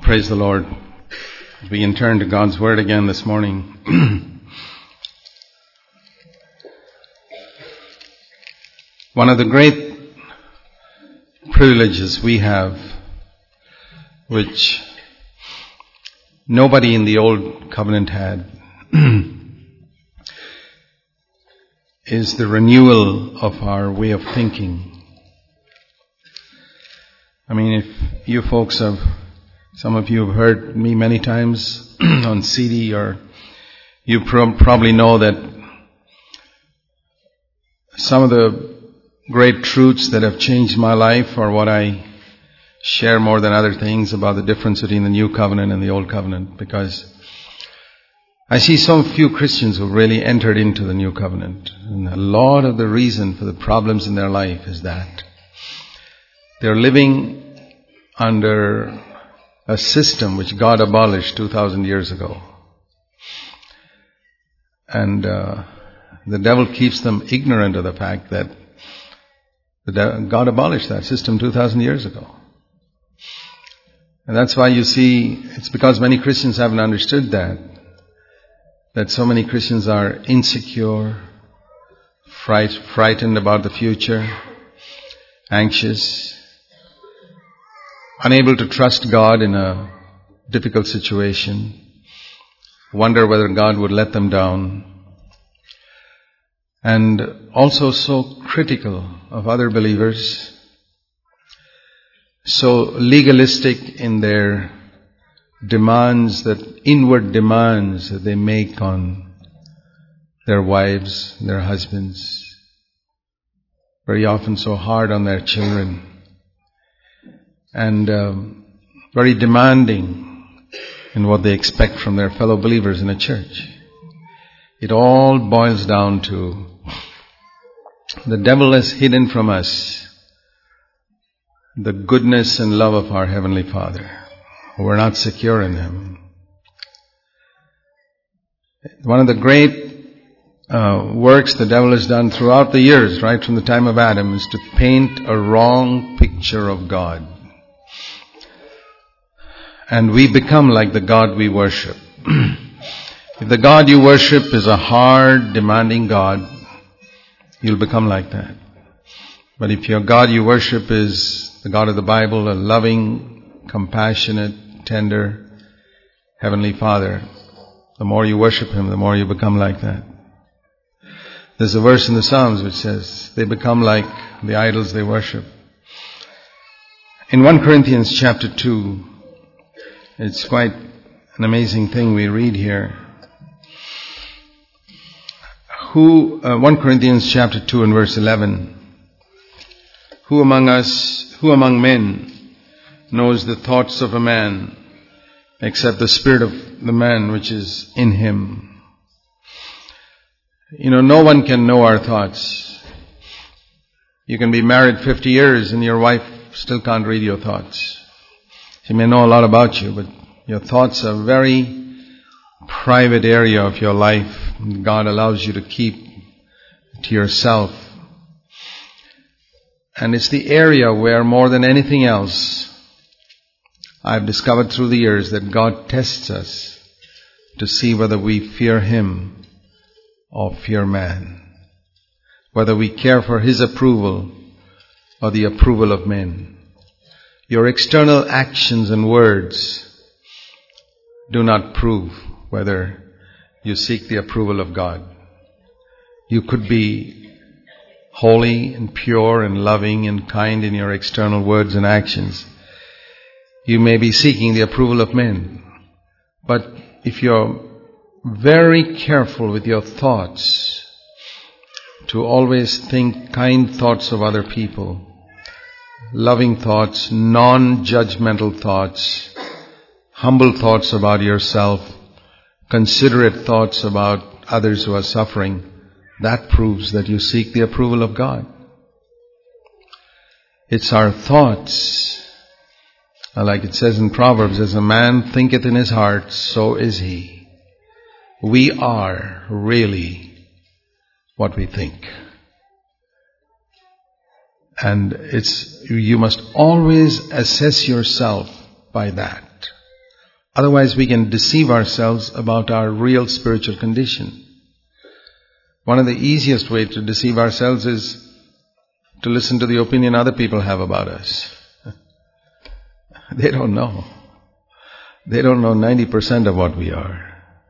Praise the Lord. As we turn to God's Word again this morning. One of the great privileges we have, which nobody in the Old Covenant had, is the renewal of our way of thinking. I mean, if you folks have, some of you have heard me many times on CD, or you probably know that some of the great truths that have changed my life are what I share more than other things about the difference between the New Covenant and the Old Covenant, because I see so few Christians who really entered into the New Covenant. And a lot of the reason for the problems in their life is that they're living under a system which God abolished 2,000 years ago. And the devil keeps them ignorant of the fact that God abolished that system 2,000 years ago. And that's why you see, it's because many Christians haven't understood that so many Christians are insecure, frightened about the future, anxious, unable to trust God in a difficult situation, wonder whether God would let them down, and also so critical of other believers, so legalistic in their demands, that inward demands that they make on their wives, their husbands, very often so hard on their children, and very demanding in what they expect from their fellow believers in a church. It all boils down to the devil has hidden from us the goodness and love of our Heavenly Father. We're not secure in Him. One of the great works the devil has done throughout the years, right from the time of Adam, is to paint a wrong picture of God. And we become like the God we worship. If the God you worship is a hard, demanding God, you'll become like that. But if your God you worship is the God of the Bible, a loving, compassionate, tender, Heavenly Father, the more you worship Him, the more you become like that. There's a verse in the Psalms which says, they become like the idols they worship. In 1 Corinthians chapter 2, it's quite an amazing thing we read here. 1 Corinthians chapter 2 and verse 11. Who among men knows the thoughts of a man except the spirit of the man which is in him? You know, no one can know our thoughts. You can be married 50 years and your wife still can't read your thoughts. She may know a lot about you, but your thoughts are a very private area of your life. God allows you to keep to yourself. And it's the area where, more than anything else, I've discovered through the years that God tests us to see whether we fear Him or fear man, whether we care for His approval or the approval of men. Your external actions and words do not prove whether you seek the approval of God. You could be holy and pure and loving and kind in your external words and actions. You may be seeking the approval of men. But if you're very careful with your thoughts to always think kind thoughts of other people, loving thoughts, non-judgmental thoughts, humble thoughts about yourself, considerate thoughts about others who are suffering, that proves that you seek the approval of God. It's our thoughts, like it says in Proverbs, as a man thinketh in his heart, so is he. We are really what we think. And you must always assess yourself by that. Otherwise we can deceive ourselves about our real spiritual condition. One of the easiest ways to deceive ourselves is to listen to the opinion other people have about us. They don't know. They don't know 90% of what we are.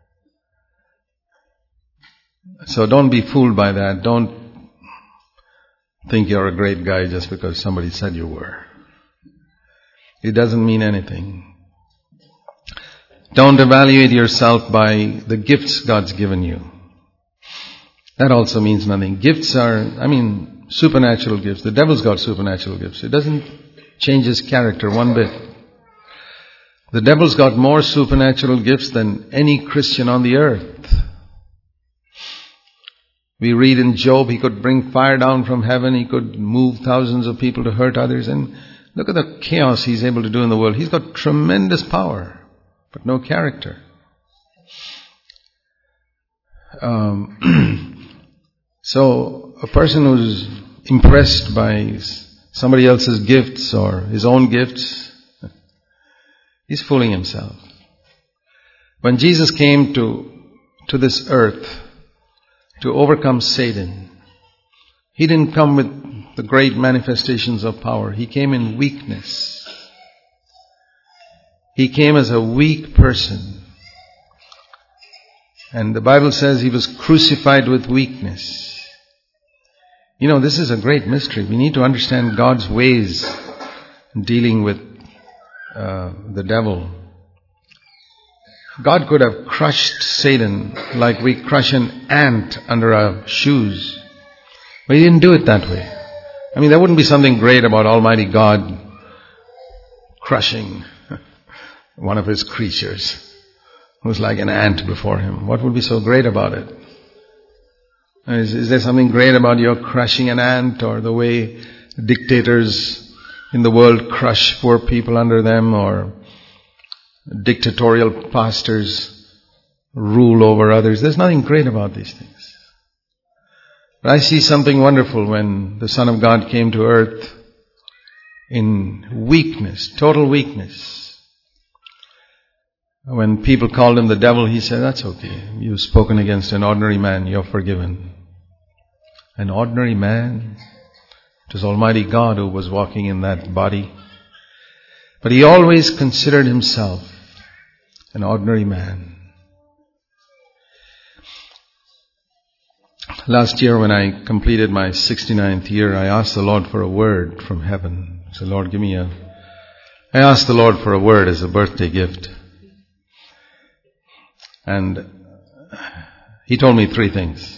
So don't be fooled by that. Don't think you're a great guy just because somebody said you were. It doesn't mean anything. Don't evaluate yourself by the gifts God's given you. That also means nothing. Gifts are, supernatural gifts. The devil's got supernatural gifts. It doesn't change his character one bit. The devil's got more supernatural gifts than any Christian on the earth. We read in Job, he could bring fire down from heaven, he could move thousands of people to hurt others, and look at the chaos he's able to do in the world. He's got tremendous power, but no character. So a person who's impressed by somebody else's gifts or his own gifts, he's fooling himself. When Jesus came to this earth to overcome Satan, He didn't come with the great manifestations of power. He came in weakness. He came as a weak person. And the Bible says He was crucified with weakness. This is a great mystery. We need to understand God's ways in dealing with the devil. God could have crushed Satan like we crush an ant under our shoes. But He didn't do it that way. There wouldn't be something great about Almighty God crushing one of His creatures who's like an ant before Him. What would be so great about it? Is there something great about your crushing an ant, or the way dictators in the world crush poor people under them, or dictatorial pastors rule over others? There's nothing great about these things. But I see something wonderful when the Son of God came to earth in weakness, total weakness. When people called Him the devil, He said, "That's okay. You've spoken against an ordinary man. You're forgiven." An ordinary man? It was Almighty God who was walking in that body. But He always considered Himself an ordinary man. Last year when I completed my 69th year, I asked the Lord for a word from heaven. I said, "Lord, I asked the Lord for a word as a birthday gift. And He told me 3 things.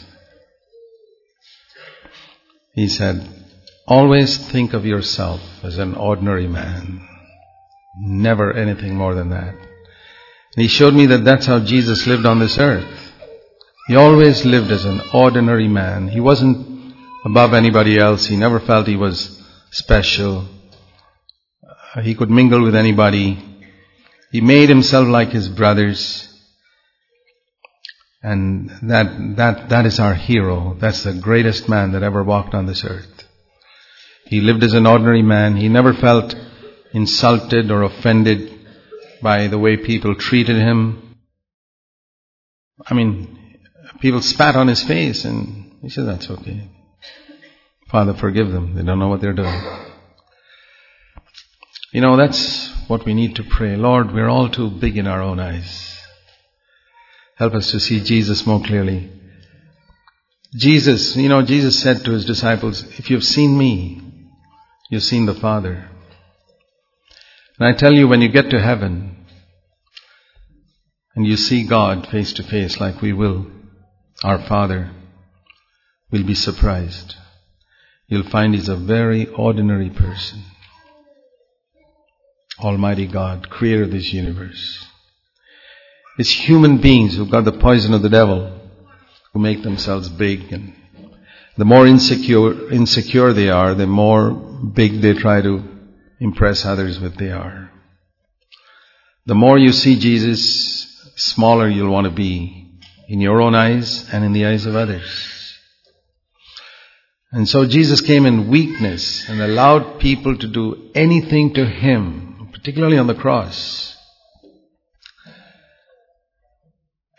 He said, always think of yourself as an ordinary man. Never anything more than that. And He showed me that that's how Jesus lived on this earth. He always lived as an ordinary man. He wasn't above anybody else. He never felt he was special. He could mingle with anybody. He made Himself like His brothers. And that is our hero. That's the greatest man that ever walked on this earth. He lived as an ordinary man. He never felt insulted or offended by the way people treated Him. People spat on His face and He said, "That's okay. Father, forgive them. They don't know what they're doing." That's what we need to pray. Lord, we're all too big in our own eyes. Help us to see Jesus more clearly. Jesus said to His disciples, "If you've seen me, you've seen the Father." And I tell you, when you get to heaven and you see God face to face like we will, our Father, we'll be surprised. You'll find He's a very ordinary person. Almighty God, creator of this universe. It's human beings who've got the poison of the devil, who make themselves big, and the more insecure they are, the more big they try to impress others with they are. The more you see Jesus, smaller you'll want to be in your own eyes and in the eyes of others. And so Jesus came in weakness and allowed people to do anything to Him, particularly on the cross.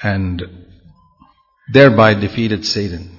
and thereby defeated Satan.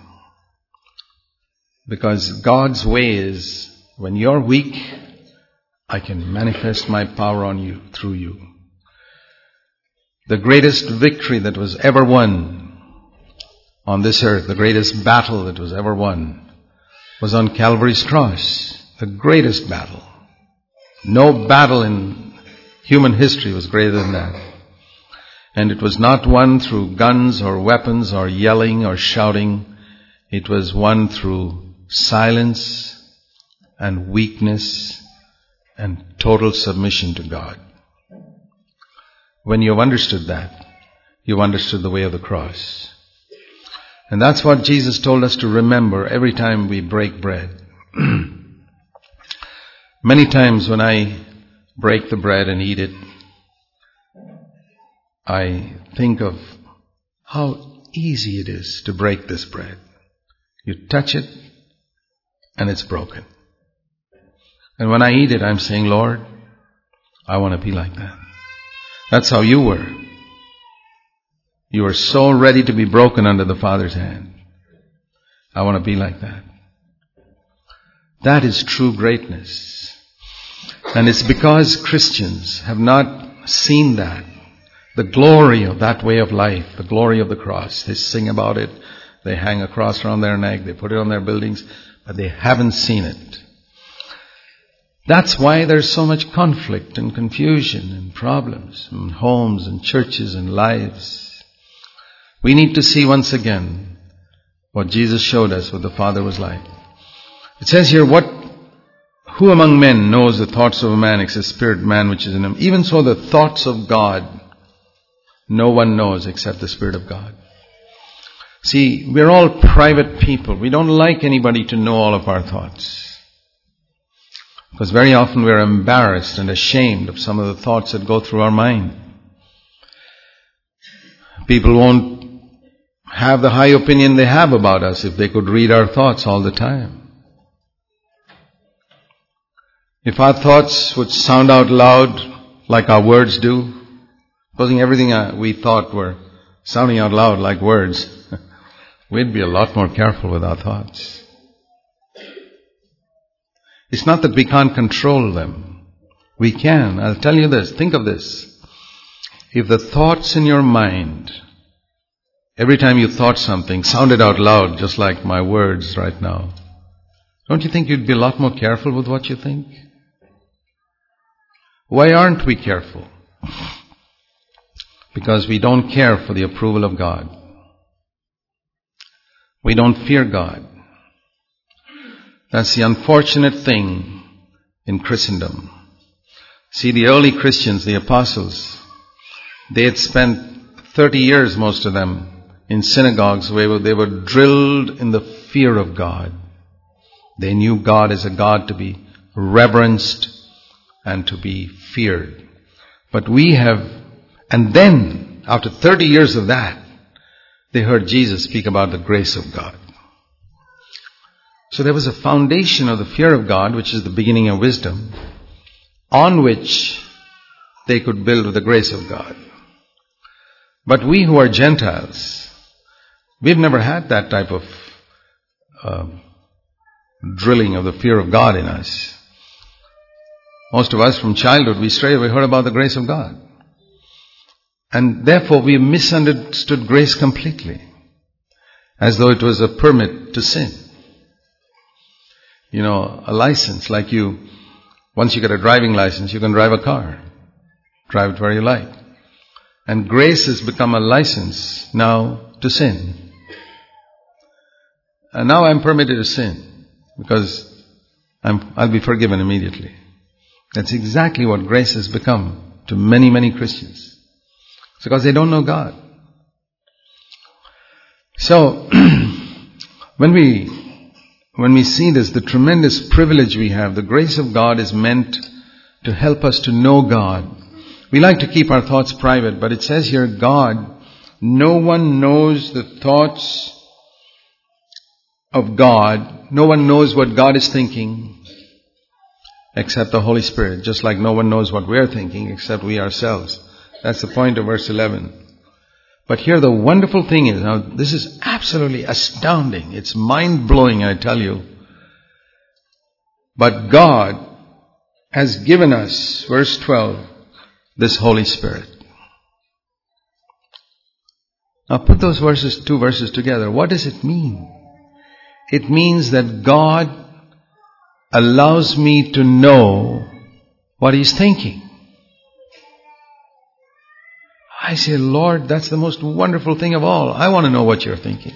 Because God's way is, when you're weak, I can manifest my power on you, through you. The greatest victory that was ever won on this earth, the greatest battle that was ever won, was on Calvary's cross. The greatest battle. No battle in human history was greater than that. And it was not won through guns or weapons or yelling or shouting. It was won through silence and weakness and total submission to God. When you've understood that, you've understood the way of the cross. And that's what Jesus told us to remember every time we break bread. Many times when I break the bread and eat it, I think of how easy it is to break this bread. You touch it and it's broken. And when I eat it, I'm saying, Lord, I want to be like that. That's how you were. You were so ready to be broken under the Father's hand. I want to be like that. That is true greatness. And it's because Christians have not seen that. The glory of that way of life, the glory of the cross. They sing about it. They hang a cross around their neck. They put it on their buildings. But they haven't seen it. That's why there's so much conflict and confusion and problems in homes and churches and lives. We need to see once again what Jesus showed us, what the Father was like. It says here, who among men knows the thoughts of a man except the spirit man which is in him? Even so the thoughts of God no one knows except the Spirit of God. See, we're all private people. We don't like anybody to know all of our thoughts. Because very often we're embarrassed and ashamed of some of the thoughts that go through our mind. People won't have the high opinion they have about us if they could read our thoughts all the time. If our thoughts would sound out loud like our words do, supposing everything we thought were sounding out loud like words, we'd be a lot more careful with our thoughts. It's not that we can't control them. We can. I'll tell you this. Think of this. If the thoughts in your mind, every time you thought something, sounded out loud just like my words right now, don't you think you'd be a lot more careful with what you think? Why aren't we careful? Because we don't care for the approval of God. We don't fear God. That's the unfortunate thing in Christendom. See, the early Christians, the apostles, they had spent 30 years, most of them, in synagogues where they were drilled in the fear of God. They knew God as a God to be reverenced and to be feared. But we have, and then, after 30 years of that, they heard Jesus speak about the grace of God. So there was a foundation of the fear of God, which is the beginning of wisdom, on which they could build with the grace of God. But we who are Gentiles, we've never had that type of drilling of the fear of God in us. Most of us from childhood, we heard about the grace of God. And therefore we misunderstood grace completely, as though it was a permit to sin. You know, a license, like once you get a driving license, you can drive a car. Drive it where you like. And grace has become a license now to sin. And now I'm permitted to sin because I'll be forgiven immediately. That's exactly what grace has become to many, many Christians. It's because they don't know God. So, when we see this, the tremendous privilege we have, the grace of God is meant to help us to know God. We like to keep our thoughts private, but it says here, God, no one knows the thoughts of God. No one knows what God is thinking except the Holy Spirit, just like no one knows what we're thinking except we ourselves. That's the point of verse 11. But here the wonderful thing is, now this is absolutely astounding. It's mind-blowing, I tell you. But God has given us, verse 12, this Holy Spirit. Now put those two verses together. What does it mean? It means that God allows me to know what He's thinking. I say, Lord, that's the most wonderful thing of all. I want to know what you're thinking.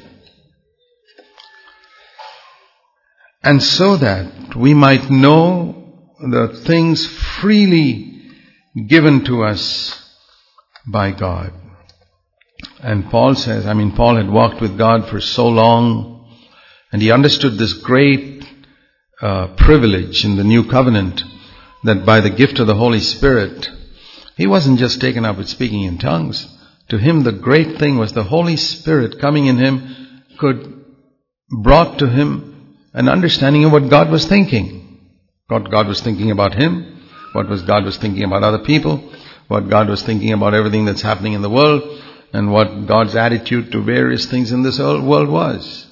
And so that we might know the things freely given to us by God. And Paul says, Paul had walked with God for so long, and he understood this great privilege in the new covenant, that by the gift of the Holy Spirit, he wasn't just taken up with speaking in tongues. To him, the great thing was the Holy Spirit coming in him brought to him an understanding of what God was thinking. What God was thinking about him, God was thinking about other people, what God was thinking about everything that's happening in the world, and what God's attitude to various things in this world was.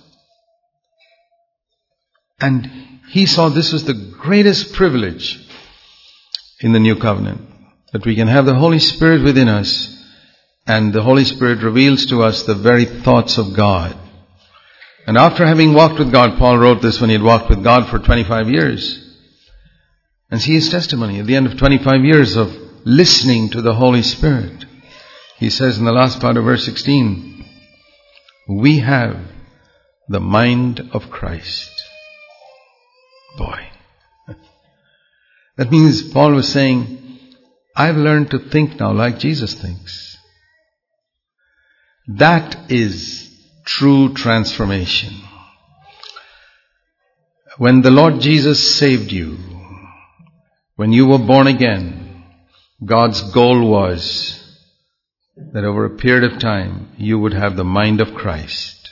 And he saw this was the greatest privilege in the new covenant, that we can have the Holy Spirit within us, and the Holy Spirit reveals to us the very thoughts of God. And after having walked with God, Paul wrote this when he had walked with God for 25 years. And see his testimony at the end of 25 years of listening to the Holy Spirit. He says in the last part of verse 16, we have the mind of Christ. Boy. That means Paul was saying, I've learned to think now like Jesus thinks. That is true transformation. When the Lord Jesus saved you, when you were born again, God's goal was that over a period of time you would have the mind of Christ.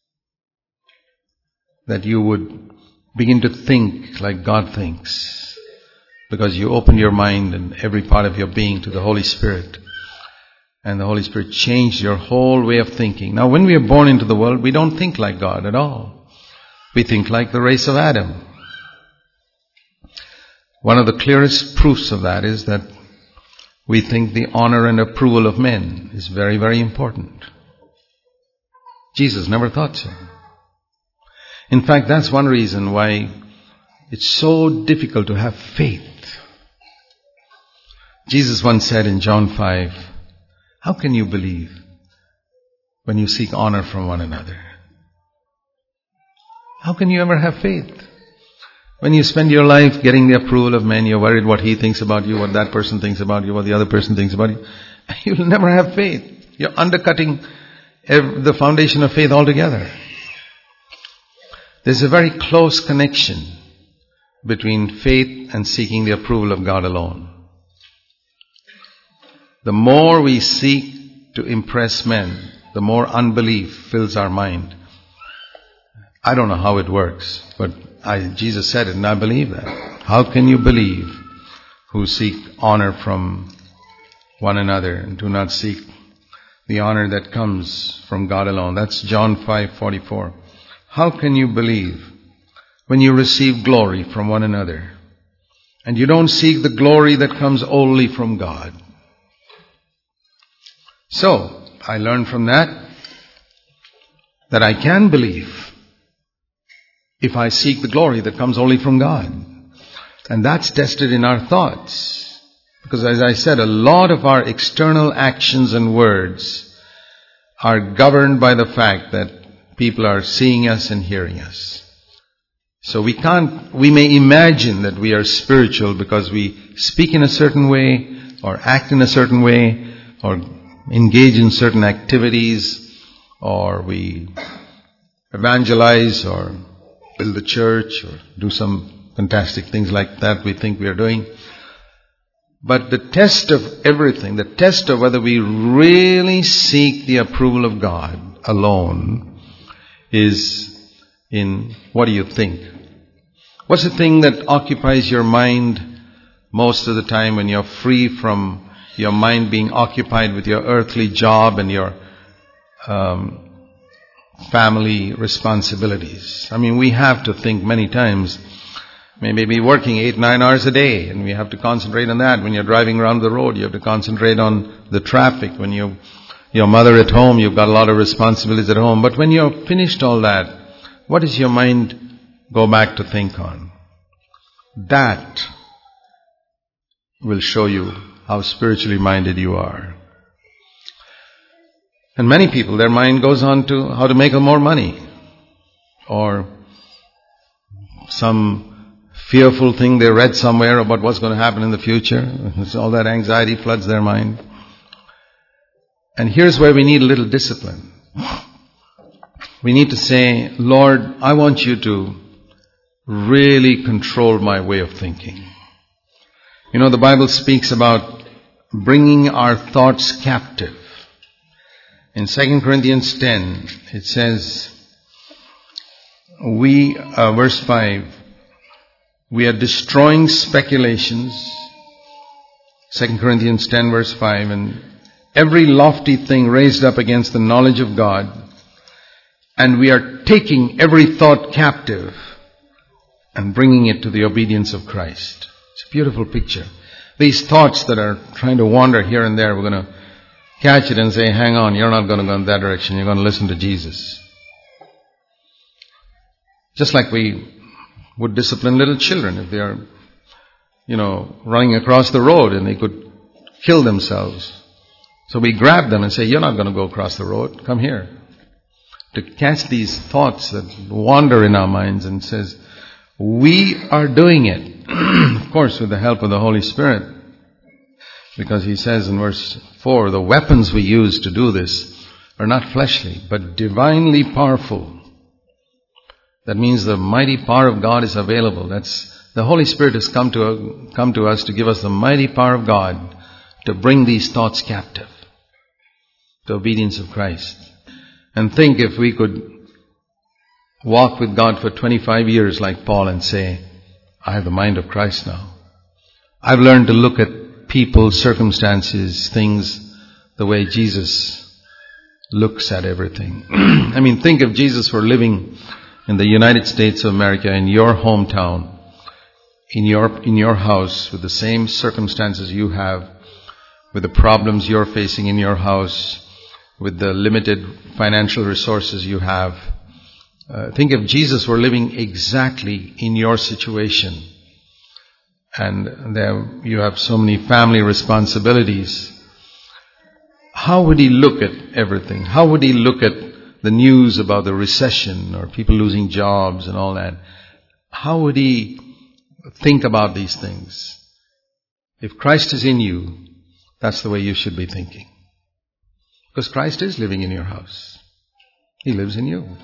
That you would begin to think like God thinks. Because you opened your mind and every part of your being to the Holy Spirit. And the Holy Spirit changed your whole way of thinking. Now when we are born into the world, we don't think like God at all. We think like the race of Adam. One of the clearest proofs of that is that we think the honor and approval of men is very, very important. Jesus never thought so. In fact, that's one reason why it's so difficult to have faith. Jesus once said in John 5, how can you believe when you seek honor from one another? How can you ever have faith? When you spend your life getting the approval of men, you're worried what he thinks about you, what that person thinks about you, what the other person thinks about you. You'll never have faith. You're undercutting the foundation of faith altogether. There's a very close connection between faith and seeking the approval of God alone. The more we seek to impress men, the more unbelief fills our mind. I don't know how it works, but Jesus said it and I believe that. How can you believe who seek honor from one another and do not seek the honor that comes from God alone? That's John 5:44. How can you believe when you receive glory from one another and you don't seek the glory that comes only from God? So, I learned from that I can believe if I seek the glory that comes only from God. And that's tested in our thoughts. Because as I said, a lot of our external actions and words are governed by the fact that people are seeing us and hearing us. So we may imagine that we are spiritual because we speak in a certain way, or act in a certain way, or engage in certain activities, or we evangelize, or build a church, or do some fantastic things like that we think we are doing. But the test of everything, the test of whether we really seek the approval of God alone is in what do you think? What's the thing that occupies your mind most of the time when you're free from your mind being occupied with your earthly job and your family responsibilities. I mean, we have to think many times, maybe working 8-9 hours a day, and we have to concentrate on that. When you're driving around the road, you have to concentrate on the traffic. When your mother at home, you've got a lot of responsibilities at home. But when you're finished all that, what does your mind go back to think on? That will show you how spiritually minded you are. And many people, their mind goes on to how to make more money, or some fearful thing they read somewhere about what's going to happen in the future. All that anxiety floods their mind. And here's where we need a little discipline. We need to say, Lord, I want you to really control my way of thinking. You know, the Bible speaks about bringing our thoughts captive. In 2 Corinthians 10, it says, verse 5, we are destroying speculations. 2 Corinthians 10 verse 5, and every lofty thing raised up against the knowledge of God, and we are taking every thought captive and bringing it to the obedience of Christ. It's a beautiful picture. These thoughts that are trying to wander here and there, we're going to catch it and say, hang on, you're not going to go in that direction. You're going to listen to Jesus. Just like we would discipline little children if they are, running across the road and they could kill themselves. So we grab them and say, you're not going to go across the road. Come here. To catch these thoughts that wander in our minds and says, we are doing it. Of course, with the help of the Holy Spirit. Because he says in verse 4, the weapons we use to do this are not fleshly, but divinely powerful. That means the mighty power of God is available. The Holy Spirit has come to us to give us the mighty power of God to bring these thoughts captive to obedience of Christ. And think if we could walk with God for 25 years like Paul and say, I have the mind of Christ now. I've learned to look at people, circumstances, things, the way Jesus looks at everything. I mean, think if Jesus were living in the United States of America, in your hometown, in your house, with the same circumstances you have, with the problems you're facing in your house, with the limited financial resources you have. Think if Jesus were living exactly in your situation, and there you have so many family responsibilities. How would he look at everything? How would he look at the news about the recession or people losing jobs and all that? How would he think about these things? If Christ is in you, that's the way you should be thinking. Because Christ is living in your house. He lives in you.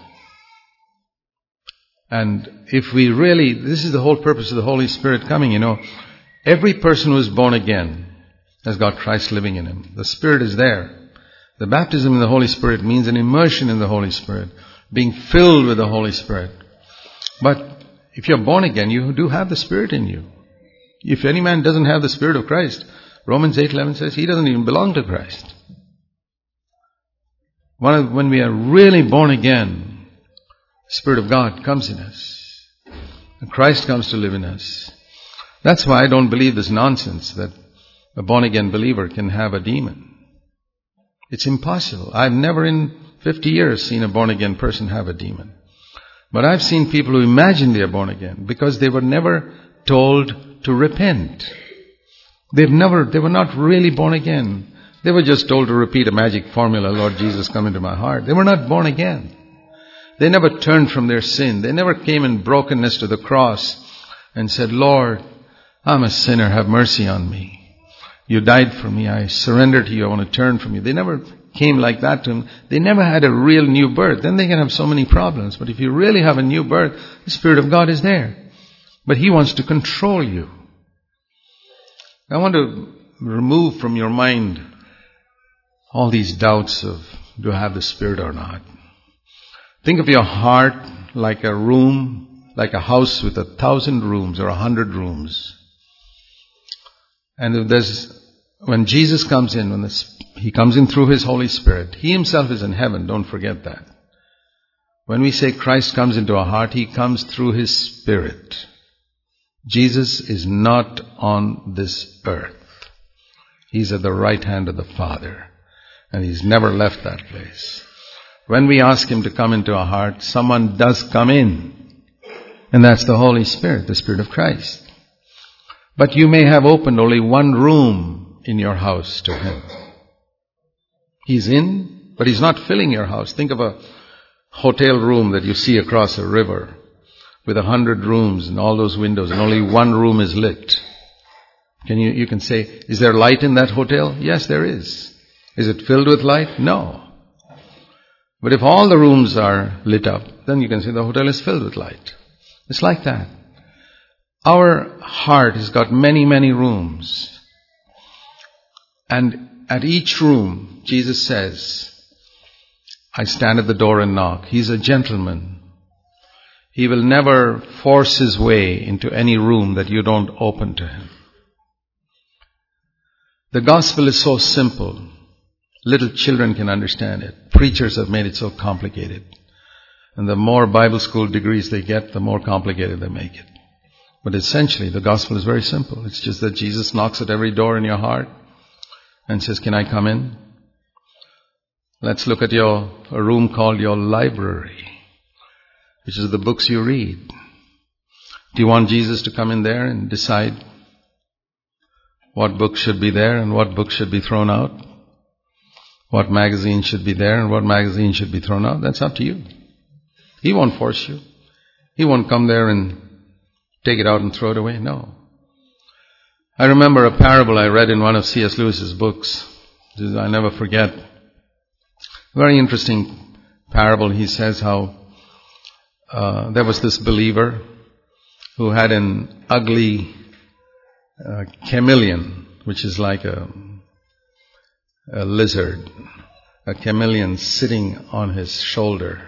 And if we really, this is the whole purpose of the Holy Spirit coming, every person who is born again has got Christ living in him. The Spirit is there. The baptism in the Holy Spirit means an immersion in the Holy Spirit, being filled with the Holy Spirit. But if you're born again, you do have the Spirit in you. If any man doesn't have the Spirit of Christ, Romans 8:11 says he doesn't even belong to Christ. When we are really born again, the Spirit of God comes in us. And Christ comes to live in us. That's why I don't believe this nonsense that a born-again believer can have a demon. It's impossible. I've never in 50 years seen a born-again person have a demon. But I've seen people who imagine they are born again because they were never told to repent. They were not really born again. They were just told to repeat a magic formula, Lord Jesus, come into my heart. They were not born again. They never turned from their sin. They never came in brokenness to the cross and said, Lord, I'm a sinner. Have mercy on me. You died for me. I surrender to you. I want to turn from you. They never came like that to him. They never had a real new birth. Then they can have so many problems. But if you really have a new birth, the Spirit of God is there. But He wants to control you. I want to remove from your mind all these doubts of, do I have the Spirit or not? Think of your heart like a room, like a house with 1,000 rooms or 100 rooms. And when Jesus comes in, when the He comes in through His Holy Spirit. He Himself is in heaven, don't forget that. When we say Christ comes into our heart, He comes through His Spirit. Jesus is not on this earth. He's at the right hand of the Father. And He's never left that place. When we ask Him to come into our heart, someone does come in. And that's the Holy Spirit, the Spirit of Christ. But you may have opened only one room in your house to Him. He's in, but He's not filling your house. Think of a hotel room that you see across a river with 100 rooms and all those windows and only one room is lit. You can say, is there light in that hotel? Yes, there is. Is it filled with light? No. But if all the rooms are lit up, then you can say the hotel is filled with light. It's like that. Our heart has got many, many rooms. And at each room, Jesus says, I stand at the door and knock. He's a gentleman. He will never force His way into any room that you don't open to Him. The gospel is so simple. Little children can understand it. Preachers have made it so complicated. And the more Bible school degrees they get, the more complicated they make it. But essentially, the gospel is very simple. It's just that Jesus knocks at every door in your heart and says, can I come in? Let's look at a room called your library, which is the books you read. Do you want Jesus to come in there and decide what books should be there and what books should be thrown out? What magazine should be there and what magazine should be thrown out? That's up to you. He won't force you. He won't come there and take it out and throw it away. No. I remember a parable I read in one of C.S. Lewis's books. I never forget. Very interesting parable. He says how there was this believer who had an ugly chameleon, which is like a lizard, a chameleon sitting on his shoulder.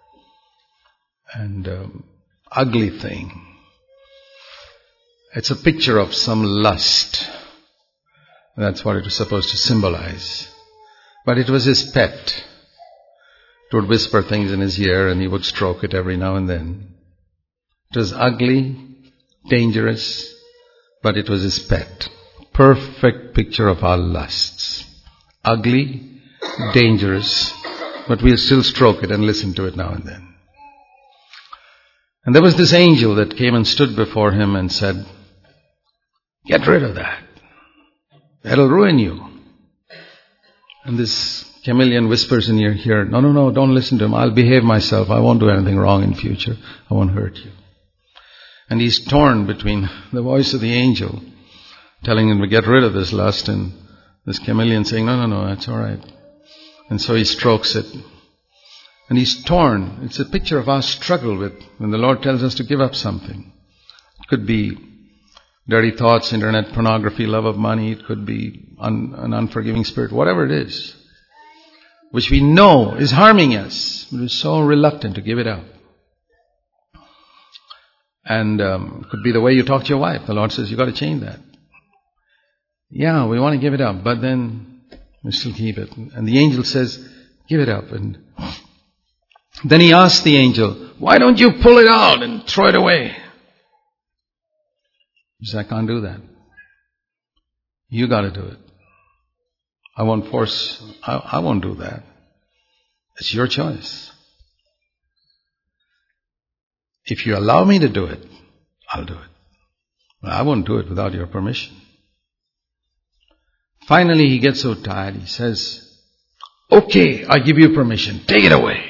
And ugly thing. It's a picture of some lust. That's what it was supposed to symbolize. But it was his pet. It would whisper things in his ear and he would stroke it every now and then. It was ugly, dangerous, but it was his pet. Perfect picture of our lusts. Ugly, dangerous, but we'll still stroke it and listen to it now and then. And there was this angel that came and stood before him and said, get rid of that. That'll ruin you. And this chameleon whispers in your ear, no, don't listen to him. I'll behave myself. I won't do anything wrong in future. I won't hurt you. And he's torn between the voice of the angel telling him to get rid of this lust and this chameleon saying, no, that's all right. And so he strokes it. And he's torn. It's a picture of our struggle with when the Lord tells us to give up something. It could be dirty thoughts, internet pornography, love of money. It could be an unforgiving spirit, whatever it is, which we know is harming us. But we're so reluctant to give it up. And it could be the way you talk to your wife. The Lord says, you've got to change that. Yeah, we want to give it up, but then we still keep it. And the angel says, give it up. And then he asked the angel, why don't you pull it out and throw it away? He said, I can't do that. You got to do it. I won't force, I won't do that. It's your choice. If you allow me to do it, I'll do it. But I won't do it without your permission. Finally, he gets so tired, he says, okay, I give you permission. Take it away.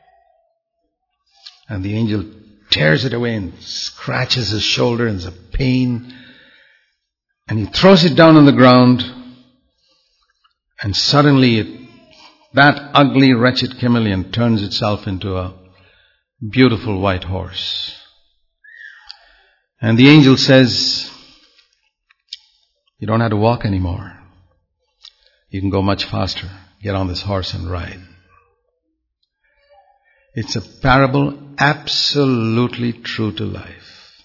And the angel tears it away and scratches his shoulder and there's a pain. And he throws it down on the ground. And suddenly that ugly, wretched chameleon turns itself into a beautiful white horse. And the angel says, you don't have to walk anymore. You can go much faster. Get on this horse and ride. It's a parable absolutely true to life.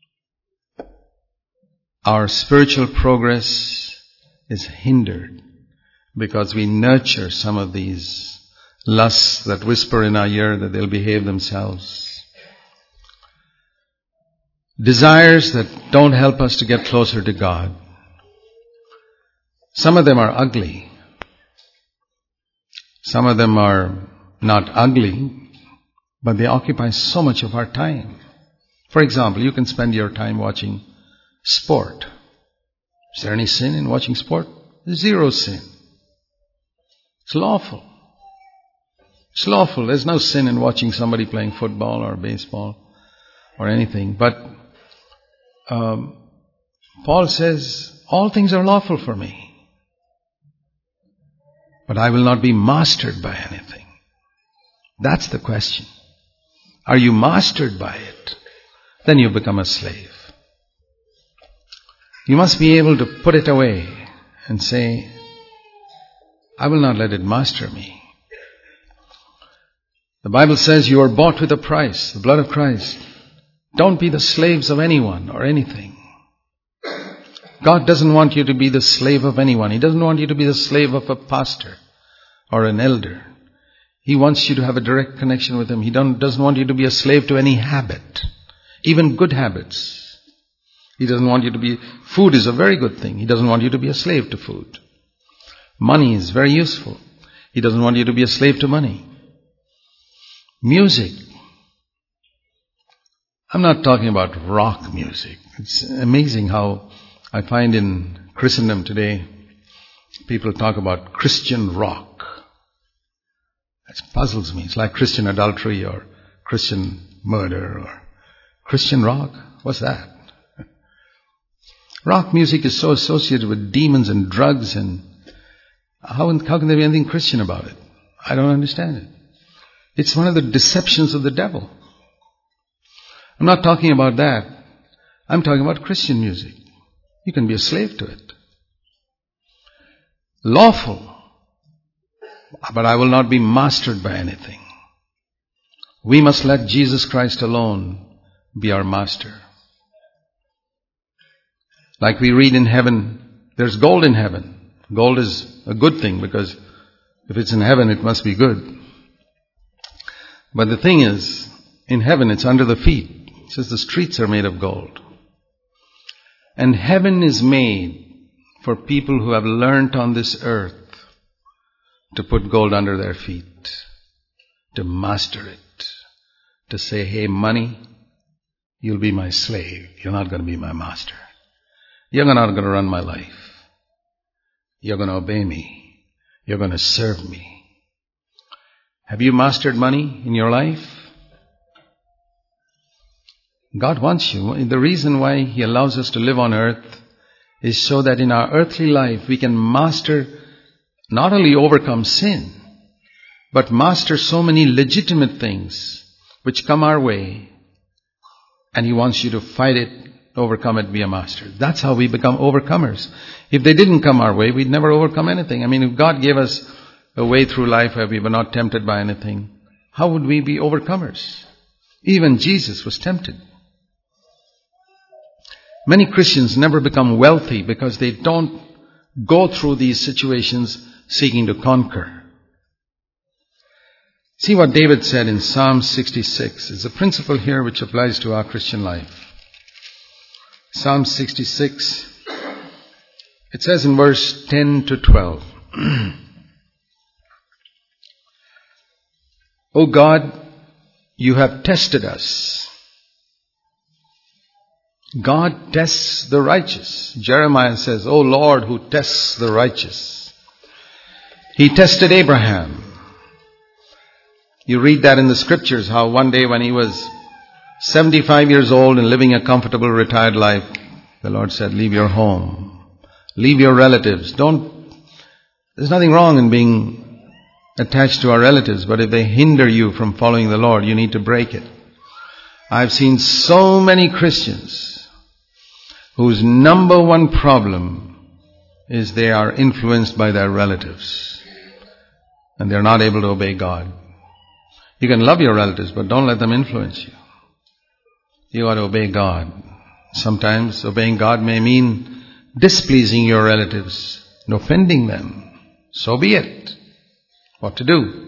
Our spiritual progress is hindered because we nurture some of these lusts that whisper in our ear that they'll behave themselves. Desires that don't help us to get closer to God. Some of them are ugly. Some of them are not ugly, but they occupy so much of our time. For example, you can spend your time watching sport. Is there any sin in watching sport? Zero sin. It's lawful. It's lawful. There's no sin in watching somebody playing football or baseball or anything. But Paul says, all things are lawful for me, but I will not be mastered by anything. That's the question. Are you mastered by it? Then you become a slave. You must be able to put it away and say, I will not let it master me. The Bible says you are bought with a price, the blood of Christ. Don't be the slaves of anyone or anything. God doesn't want you to be the slave of anyone. He doesn't want you to be the slave of a pastor or an elder. He wants you to have a direct connection with Him. He doesn't want you to be a slave to any habit, even good habits. He doesn't want you to be... Food is a very good thing. He doesn't want you to be a slave to food. Money is very useful. He doesn't want you to be a slave to money. Music. I'm not talking about rock music. It's amazing how I find in Christendom today, people talk about Christian rock. That puzzles me. It's like Christian adultery or Christian murder or Christian rock. What's that? Rock music is so associated with demons and drugs, and how can there be anything Christian about it? I don't understand it. It's one of the deceptions of the devil. I'm not talking about that. I'm talking about Christian music. You can be a slave to it. Lawful, but I will not be mastered by anything. We must let Jesus Christ alone be our master. Like we read in heaven, there's gold in heaven. Gold is a good thing because if it's in heaven, it must be good. But the thing is, in heaven, it's under the feet. It says the streets are made of gold. And heaven is made for people who have learnt on this earth to put gold under their feet, to master it, to say, hey, money, you'll be my slave. You're not going to be my master. You're not going to run my life. You're going to obey me. You're going to serve me. Have you mastered money in your life? God wants you. The reason why He allows us to live on earth is so that in our earthly life we can master, not only overcome sin, but master so many legitimate things which come our way, and He wants you to fight it, overcome it, be a master. That's how we become overcomers. If they didn't come our way, we'd never overcome anything. I mean, if God gave us a way through life where we were not tempted by anything, how would we be overcomers? Even Jesus was tempted. Many Christians never become wealthy because they don't go through these situations seeking to conquer. See what David said in Psalm 66. It's a principle here which applies to our Christian life. Psalm 66, it says in verse 10 to 12, O God, you have tested us. God tests the righteous. Jeremiah says, O Lord, who tests the righteous. He tested Abraham. You read that in the scriptures, how one day when he was 75 years old and living a comfortable retired life, the Lord said, leave your home. Leave your relatives. There's nothing wrong in being attached to our relatives, but if they hinder you from following the Lord, you need to break it. I've seen so many Christians whose number one problem is they are influenced by their relatives and they're not able to obey God. You can love your relatives, but don't let them influence you. You got to obey God. Sometimes obeying God may mean displeasing your relatives and offending them. So be it. What to do?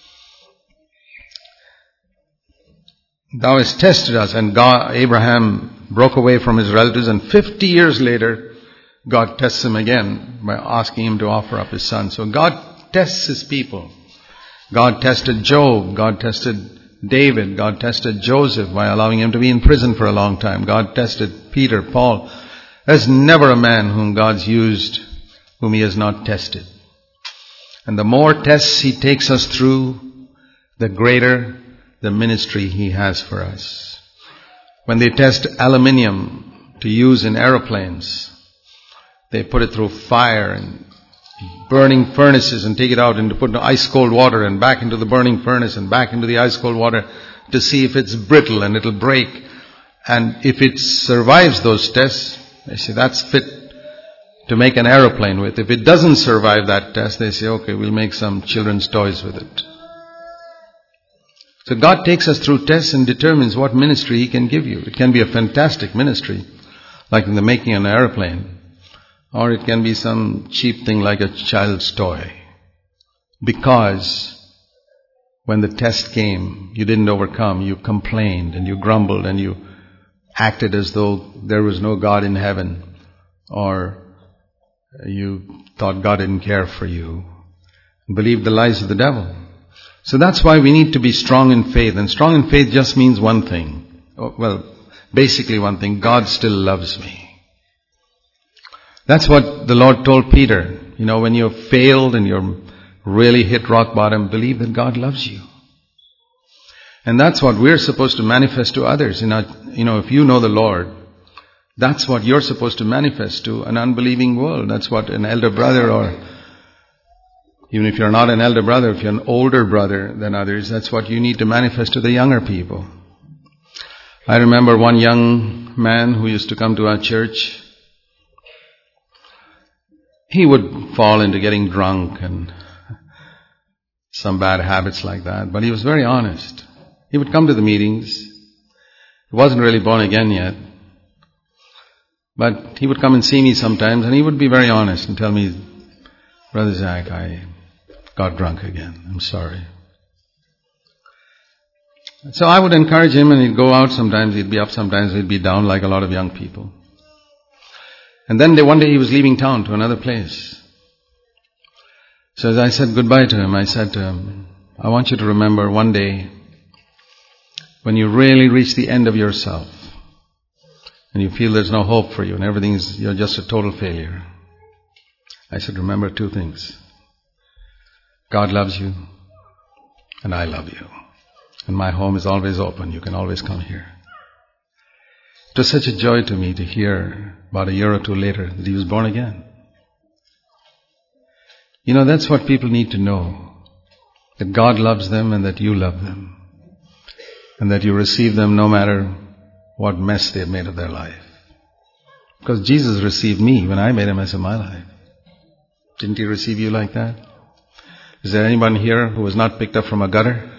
Thou hast tested us. And Abraham broke away from his relatives, and 50 years later, God tests him again by asking him to offer up his son. So God tests his people. God tested Job. God tested David. God tested Joseph by allowing him to be in prison for a long time. God tested Peter, Paul. There's never a man whom God's used whom he has not tested. And the more tests he takes us through, the greater the ministry he has for us. When they test aluminium to use in aeroplanes, they put it through fire and burning furnaces and take it out and to put in ice cold water and back into the burning furnace and back into the ice cold water to see if it's brittle and it'll break. And if it survives those tests, they say that's fit to make an aeroplane with. If it doesn't survive that test, they say, okay, we'll make some children's toys with it. So God takes us through tests and determines what ministry He can give you. It can be a fantastic ministry, like in the making of an aeroplane. Or it can be some cheap thing like a child's toy. Because when the test came, you didn't overcome. You complained and you grumbled and you acted as though there was no God in heaven. Or you thought God didn't care for you. And believed the lies of the devil. So that's why we need to be strong in faith. And strong in faith just means one thing. Well, basically one thing. God still loves me. That's what the Lord told Peter. You know, when you've failed and you're really hit rock bottom, believe that God loves you. And that's what we're supposed to manifest to others. If you know the Lord, that's what you're supposed to manifest to an unbelieving world. That's what an elder brother, or even if you're not an elder brother, if you're an older brother than others, that's what you need to manifest to the younger people. I remember one young man who used to come to our church. He would fall into getting drunk and some bad habits like that. But he was very honest. He would come to the meetings. He wasn't really born again yet. But he would come and see me sometimes, and he would be very honest and tell me, Brother Zach, I got drunk again. I'm sorry. So I would encourage him, and he'd go out. Sometimes he'd be up, sometimes he'd be down, like a lot of young people. And then one day he was leaving town to another place. So as I said goodbye to him, I said to him, I want you to remember one day when you really reach the end of yourself and you feel there's no hope for you and you're just a total failure. I said, remember two things. God loves you and I love you. And my home is always open. You can always come here. It was such a joy to me to hear about a year or two later that he was born again. You know, that's what people need to know. That God loves them and that you love them. And that you receive them no matter what mess they've made of their life. Because Jesus received me when I made a mess of my life. Didn't He receive you like that? Is there anyone here who was not picked up from a gutter?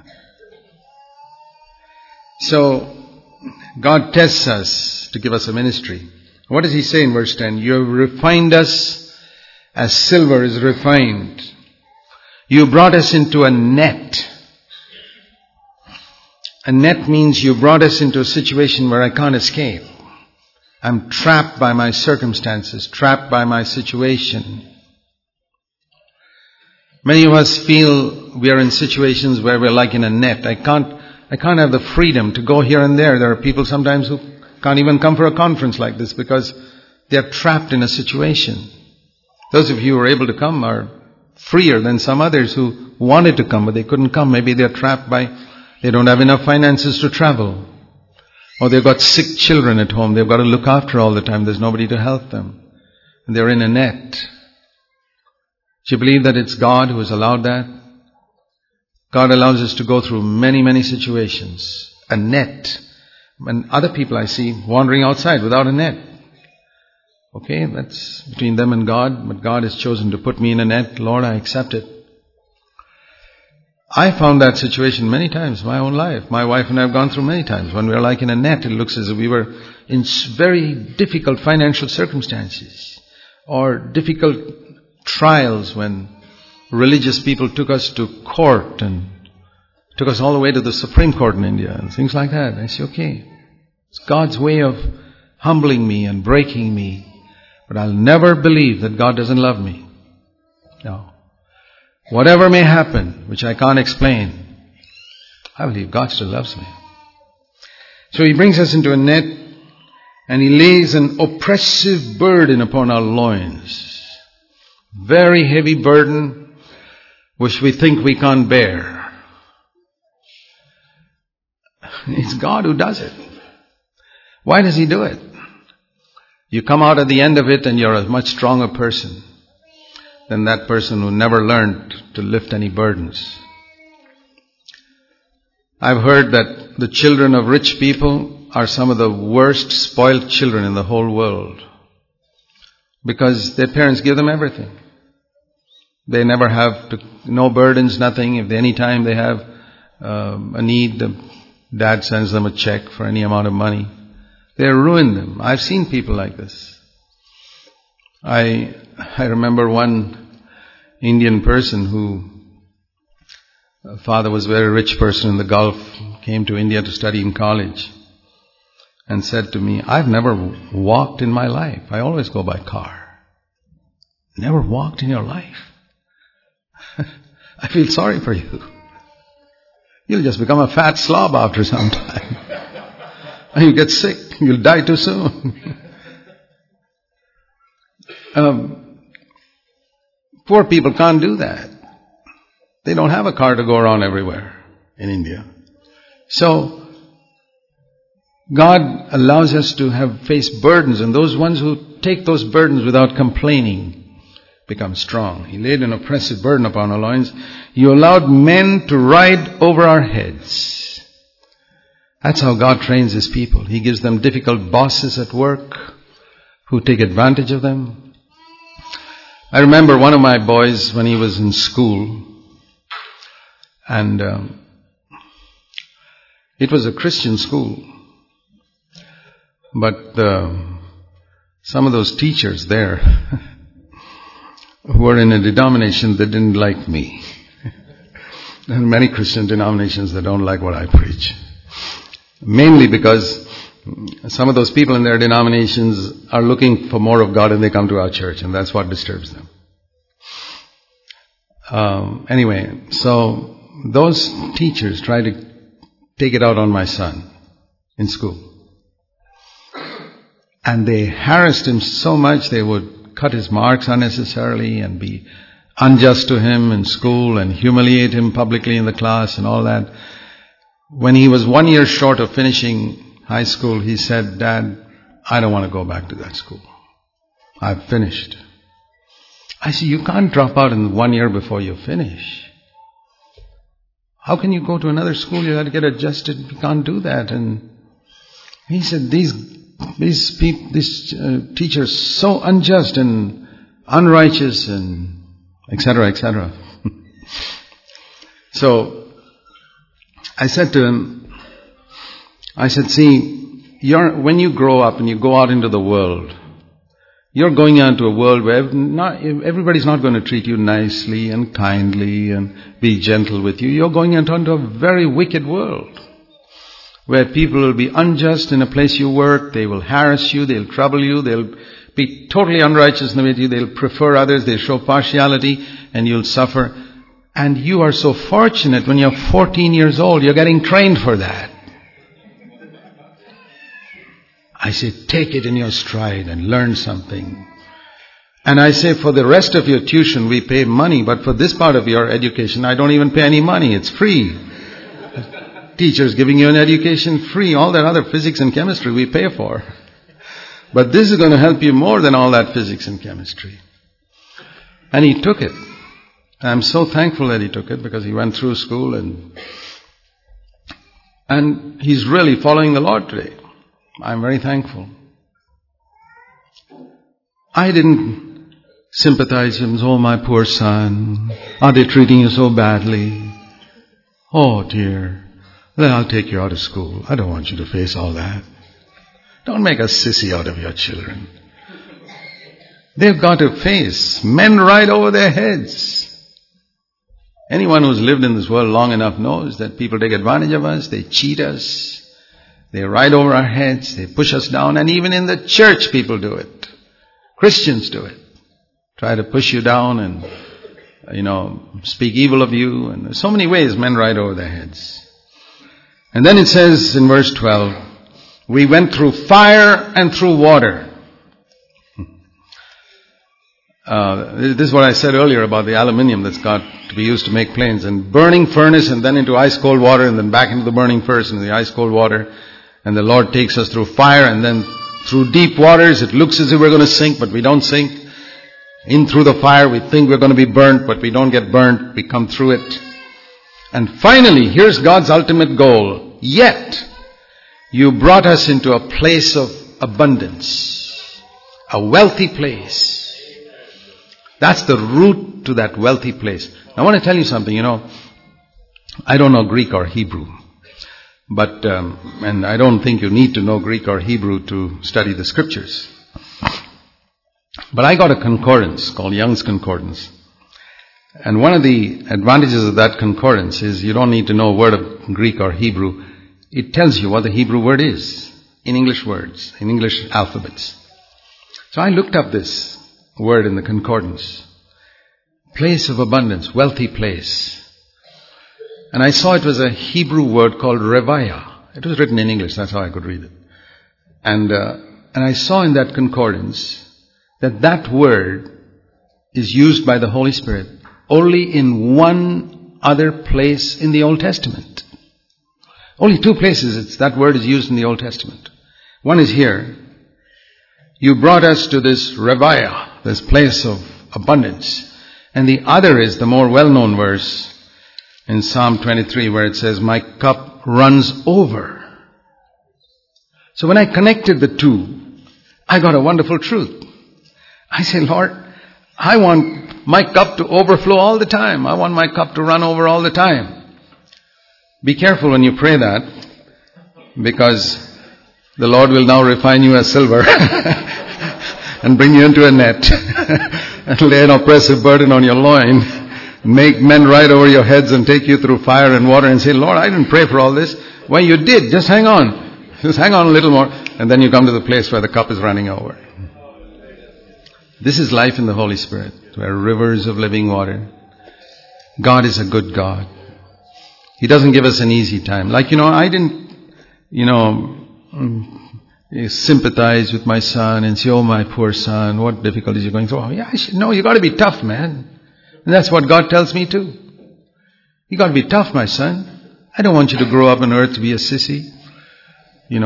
So, God tests us to give us a ministry. What does He say in verse 10? You have refined us as silver is refined. You brought us into a net. A net means you brought us into a situation where I can't escape. I'm trapped by my circumstances, trapped by my situation. Many of us feel we are in situations where we're like in a net. I can't have the freedom to go here and there. There are people sometimes who can't even come for a conference like this because they're trapped in a situation. Those of you who are able to come are freer than some others who wanted to come but they couldn't come. Maybe they're trapped by, they don't have enough finances to travel. Or they've got sick children at home. They've got to look after all the time. There's nobody to help them. And they're in a net. Do you believe that it's God who has allowed that? God allows us to go through many, many situations. A net. And other people I see wandering outside without a net. Okay, that's between them and God. But God has chosen to put me in a net. Lord, I accept it. I found that situation many times in my own life. My wife and I have gone through many times. When we're like in a net, it looks as if we were in very difficult financial circumstances. Or difficult trials when religious people took us to court and took us all the way to the Supreme Court in India and things like that. I say, okay, it's God's way of humbling me and breaking me. But I'll never believe that God doesn't love me. No. Whatever may happen, which I can't explain, I believe God still loves me. So He brings us into a net and He lays an oppressive burden upon our loins. Very heavy burden which we think we can't bear. It's God who does it. Why does He do it? You come out at the end of it and you're a much stronger person than that person who never learned to lift any burdens. I've heard that the children of rich people are some of the worst spoiled children in the whole world because their parents give them everything. They never have no burdens, nothing. If any time they have a need, the dad sends them a check for any amount of money. They ruin them. I've seen people like this. I remember one Indian person who father was a very rich person in the Gulf, came to India to study in college and said to me, I've never walked in my life. I always go by car. Never walked in your life? I feel sorry for you. You'll just become a fat slob after some time. And you get sick. You'll die too soon. Poor people can't do that. They don't have a car to go around everywhere in India. So, God allows us to face burdens, and those ones who take those burdens without complaining become strong. He laid an oppressive burden upon our loins. You allowed men to ride over our heads. That's how God trains His people. He gives them difficult bosses at work who take advantage of them. I remember one of my boys when he was in school, and it was a Christian school, but some of those teachers there who were in a denomination that didn't like me. There are many Christian denominations that don't like what I preach. Mainly because some of those people in their denominations are looking for more of God and they come to our church, and that's what disturbs them. Anyway, so those teachers try to take it out on my son in school. And they harassed him so much they would cut his marks unnecessarily and be unjust to him in school and humiliate him publicly in the class and all that. When he was 1 year short of finishing high school, he said, Dad, I don't want to go back to that school. I've finished. I said, you can't drop out in 1 year before you finish. How can you go to another school? You got to get adjusted. You can't do that. And he said, these teachers so unjust and unrighteous and etc., etc. So I said to him, see, when you grow up and you go out into the world, you're going out into a world where everybody's not going to treat you nicely and kindly and be gentle with you. You're going into a very wicked world where people will be unjust in a place you work. They will harass you. They'll trouble you. They'll be totally unrighteous in the way you. They'll prefer others. They'll show partiality and you'll suffer. And you are so fortunate when you're 14 years old. You're getting trained for that. I say, take it in your stride and learn something. And I say, for the rest of your tuition, we pay money. But for this part of your education, I don't even pay any money. It's free. Teachers giving you an education free. All that other physics and chemistry we pay for. But this is going to help you more than all that physics and chemistry. And he took it. I'm so thankful that he took it because he went through school and he's really following the Lord today. I'm very thankful. I didn't sympathize with him. Oh, my poor son. Are they treating you so badly? Oh, dear. Then I'll take you out of school. I don't want you to face all that. Don't make a sissy out of your children. They've got to face men right over their heads. Anyone who's lived in this world long enough knows that people take advantage of us, they cheat us, they ride over our heads, they push us down, and even in the church people do it. Christians do it. Try to push you down and, speak evil of you, and there's so many ways men ride over their heads. And then it says in verse 12, we went through fire and through water. This is what I said earlier about the aluminium that's got to be used to make planes, and burning furnace and then into ice cold water and then back into the burning furnace and the ice cold water, and the Lord takes us through fire and then through deep waters. It looks as if we're going to sink, but we don't sink. In through the fire, we think we're going to be burnt, but we don't get burnt. We come through it. And finally, here's God's ultimate goal. Yet, you brought us into a place of abundance, a wealthy place. That's the route to that wealthy place. I want to tell you something, I don't know Greek or Hebrew. But, and I don't think you need to know Greek or Hebrew to study the scriptures. But I got a concordance called Young's Concordance. And one of the advantages of that concordance is you don't need to know a word of Greek or Hebrew. It tells you what the Hebrew word is in English words, in English alphabets. So I looked up this word in the concordance. Place of abundance, wealthy place. And I saw it was a Hebrew word called revaya. It was written in English, that's how I could read it. And I saw in that concordance that word is used by the Holy Spirit only in one other place in the Old Testament. Only two places that word is used in the Old Testament. One is here. You brought us to this revaya, this place of abundance. And the other is the more well-known verse in Psalm 23 where it says, my cup runs over. So when I connected the two, I got a wonderful truth. I say, Lord, I want my cup to overflow all the time. I want my cup to run over all the time. Be careful when you pray that, because the Lord will now refine you as silver and bring you into a net and lay an oppressive burden on your loin, make men ride over your heads and take you through fire and water and say, Lord, I didn't pray for all this. Well, you did. Just hang on. Just hang on a little more. And then you come to the place where the cup is running over. This is life in the Holy Spirit, where rivers of living water. God is a good God. He doesn't give us an easy time. Like, I didn't, sympathize with my son and say, oh, my poor son, what difficulties you're going through. Oh, yeah, no, you got to be tough, man. And that's what God tells me too. You got to be tough, my son. I don't want you to grow up on earth to be a sissy. You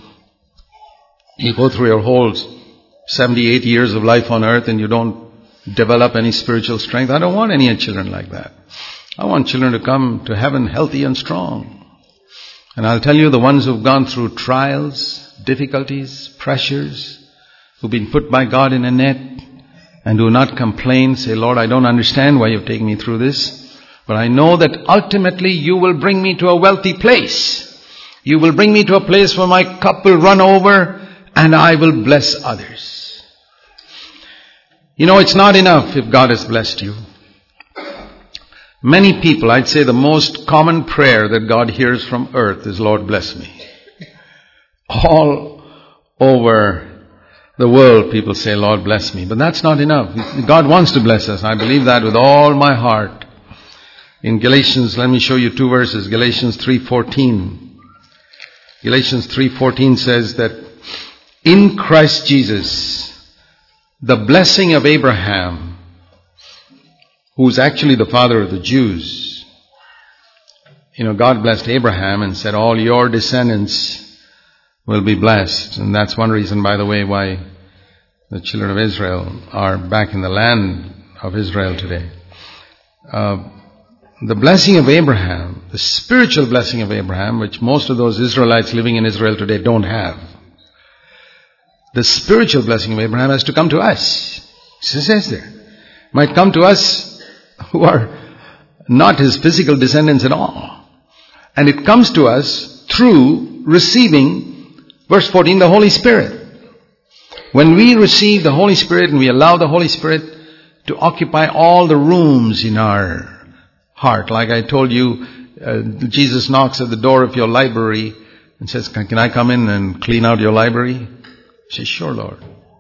go through your whole 78 years of life on earth and you don't develop any spiritual strength. I don't want any children like that. I want children to come to heaven healthy and strong. And I'll tell you, the ones who've gone through trials, difficulties, pressures, who've been put by God in a net and do not complain, say, Lord, I don't understand why you've taken me through this, but I know that ultimately you will bring me to a wealthy place. You will bring me to a place where my cup will run over and I will bless others. It's not enough if God has blessed you. Many people, I'd say the most common prayer that God hears from earth is, Lord, bless me. All over the world, people say, Lord, bless me. But that's not enough. God wants to bless us. I believe that with all my heart. In Galatians, let me show you two verses. Galatians 3:14. Galatians 3:14 says that in Christ Jesus, the blessing of Abraham, who's actually the father of the Jews, God blessed Abraham and said, all your descendants will be blessed. And that's one reason, by the way, why the children of Israel are back in the land of Israel today. The blessing of Abraham, the spiritual blessing of Abraham, which most of those Israelites living in Israel today don't have. The spiritual blessing of Abraham has to come to us. It says there. Might come to us who are not his physical descendants at all. And it comes to us through receiving, verse 14, the Holy Spirit. When we receive the Holy Spirit and we allow the Holy Spirit to occupy all the rooms in our heart, like I told you, Jesus knocks at the door of your library and says, can I come in and clean out your library? You say, sure, Lord.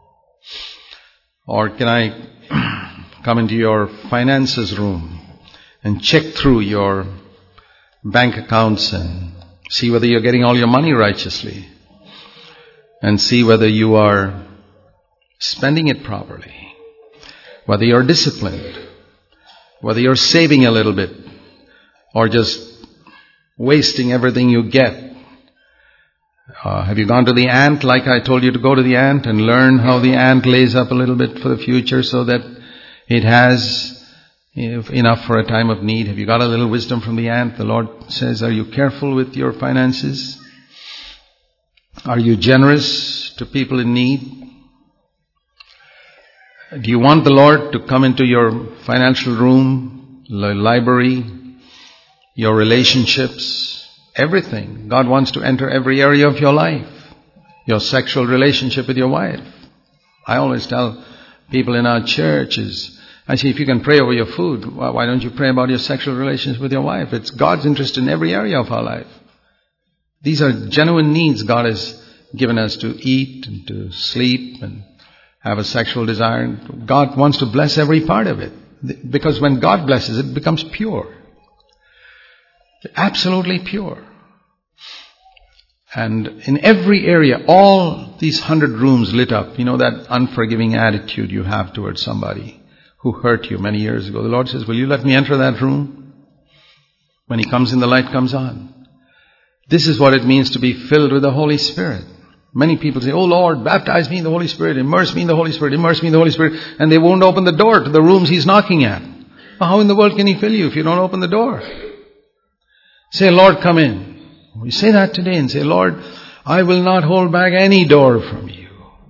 Or can I come into your finances room and check through your bank accounts and see whether you're getting all your money righteously and see whether you are spending it properly, whether you're disciplined, whether you're saving a little bit or just wasting everything you get. Have you gone to the ant like I told you to go to the ant and learn how the ant lays up a little bit for the future so that it has enough for a time of need? Have you got a little wisdom from the ant? The Lord says, are you careful with your finances? Are you generous to people in need? Do you want the Lord to come into your financial room, library, your relationships, everything? God wants to enter every area of your life. Your sexual relationship with your wife. I always tell people in our churches, I say, if you can pray over your food, why don't you pray about your sexual relationship with your wife? It's God's interest in every area of our life. These are genuine needs God has given us to eat and to sleep and have a sexual desire. God wants to bless every part of it. Because when God blesses it, it becomes pure. Absolutely pure. And in every area, all these 100 rooms lit up. You know that unforgiving attitude you have towards somebody who hurt you many years ago. The Lord says, will you let me enter that room? When He comes in, the light comes on. This is what it means to be filled with the Holy Spirit. Many people say, oh Lord, baptize me in the Holy Spirit, immerse me in the Holy Spirit, immerse me in the Holy Spirit. And they won't open the door to the rooms He's knocking at. Well, how in the world can He fill you if you don't open the door? Say, Lord, come in. We say that today and say, Lord, I will not hold back any door from you.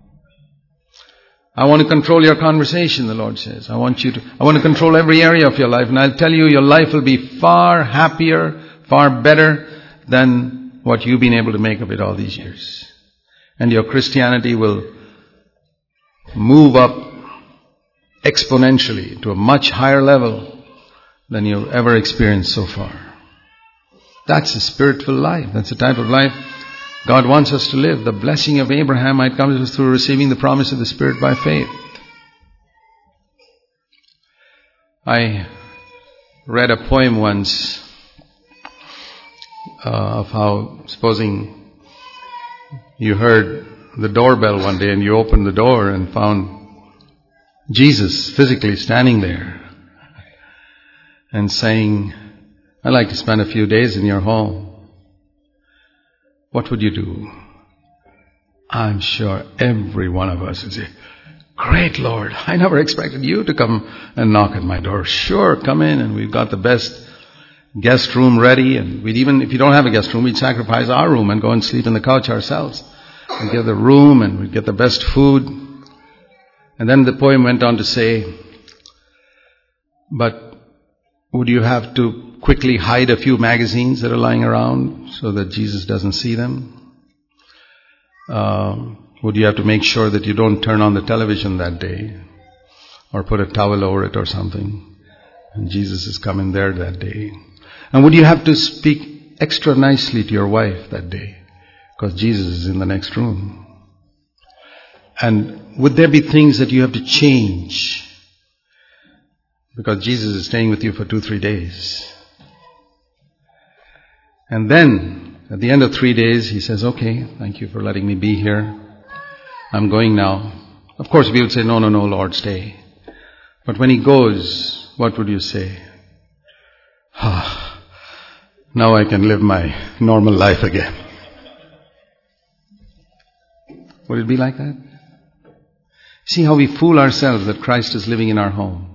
I want to control your conversation, the Lord says. I want to control every area of your life. And I'll tell you, your life will be far happier, far better than what you've been able to make of it all these years. And your Christianity will move up exponentially to a much higher level than you've ever experienced so far. That's a spiritual life. That's the type of life God wants us to live. The blessing of Abraham might come to us through receiving the promise of the Spirit by faith. I read a poem once of how, supposing you heard the doorbell one day and you opened the door and found Jesus physically standing there and saying, I'd like to spend a few days in your home. What would you do? I'm sure every one of us would say, great Lord, I never expected you to come and knock at my door. Sure, come in, and we've got the best guest room ready, and we'd even, if you don't have a guest room, we'd sacrifice our room and go and sleep on the couch ourselves. We'd get the room and we'd get the best food. And then the poem went on to say, but would you have to quickly hide a few magazines that are lying around so that Jesus doesn't see them? Would you have to make sure that you don't turn on the television that day or put a towel over it or something? And Jesus is coming there that day. And would you have to speak extra nicely to your wife that day because Jesus is in the next room? And would there be things that you have to change because Jesus is staying with you for 2-3 days? And then at the end of 3 days He says, okay, thank you for letting me be here. I'm going now. Of course we would say, no, Lord, stay. But when He goes, what would you say? Now I can live my normal life again. Would it be like that? See how we fool ourselves that Christ is living in our home.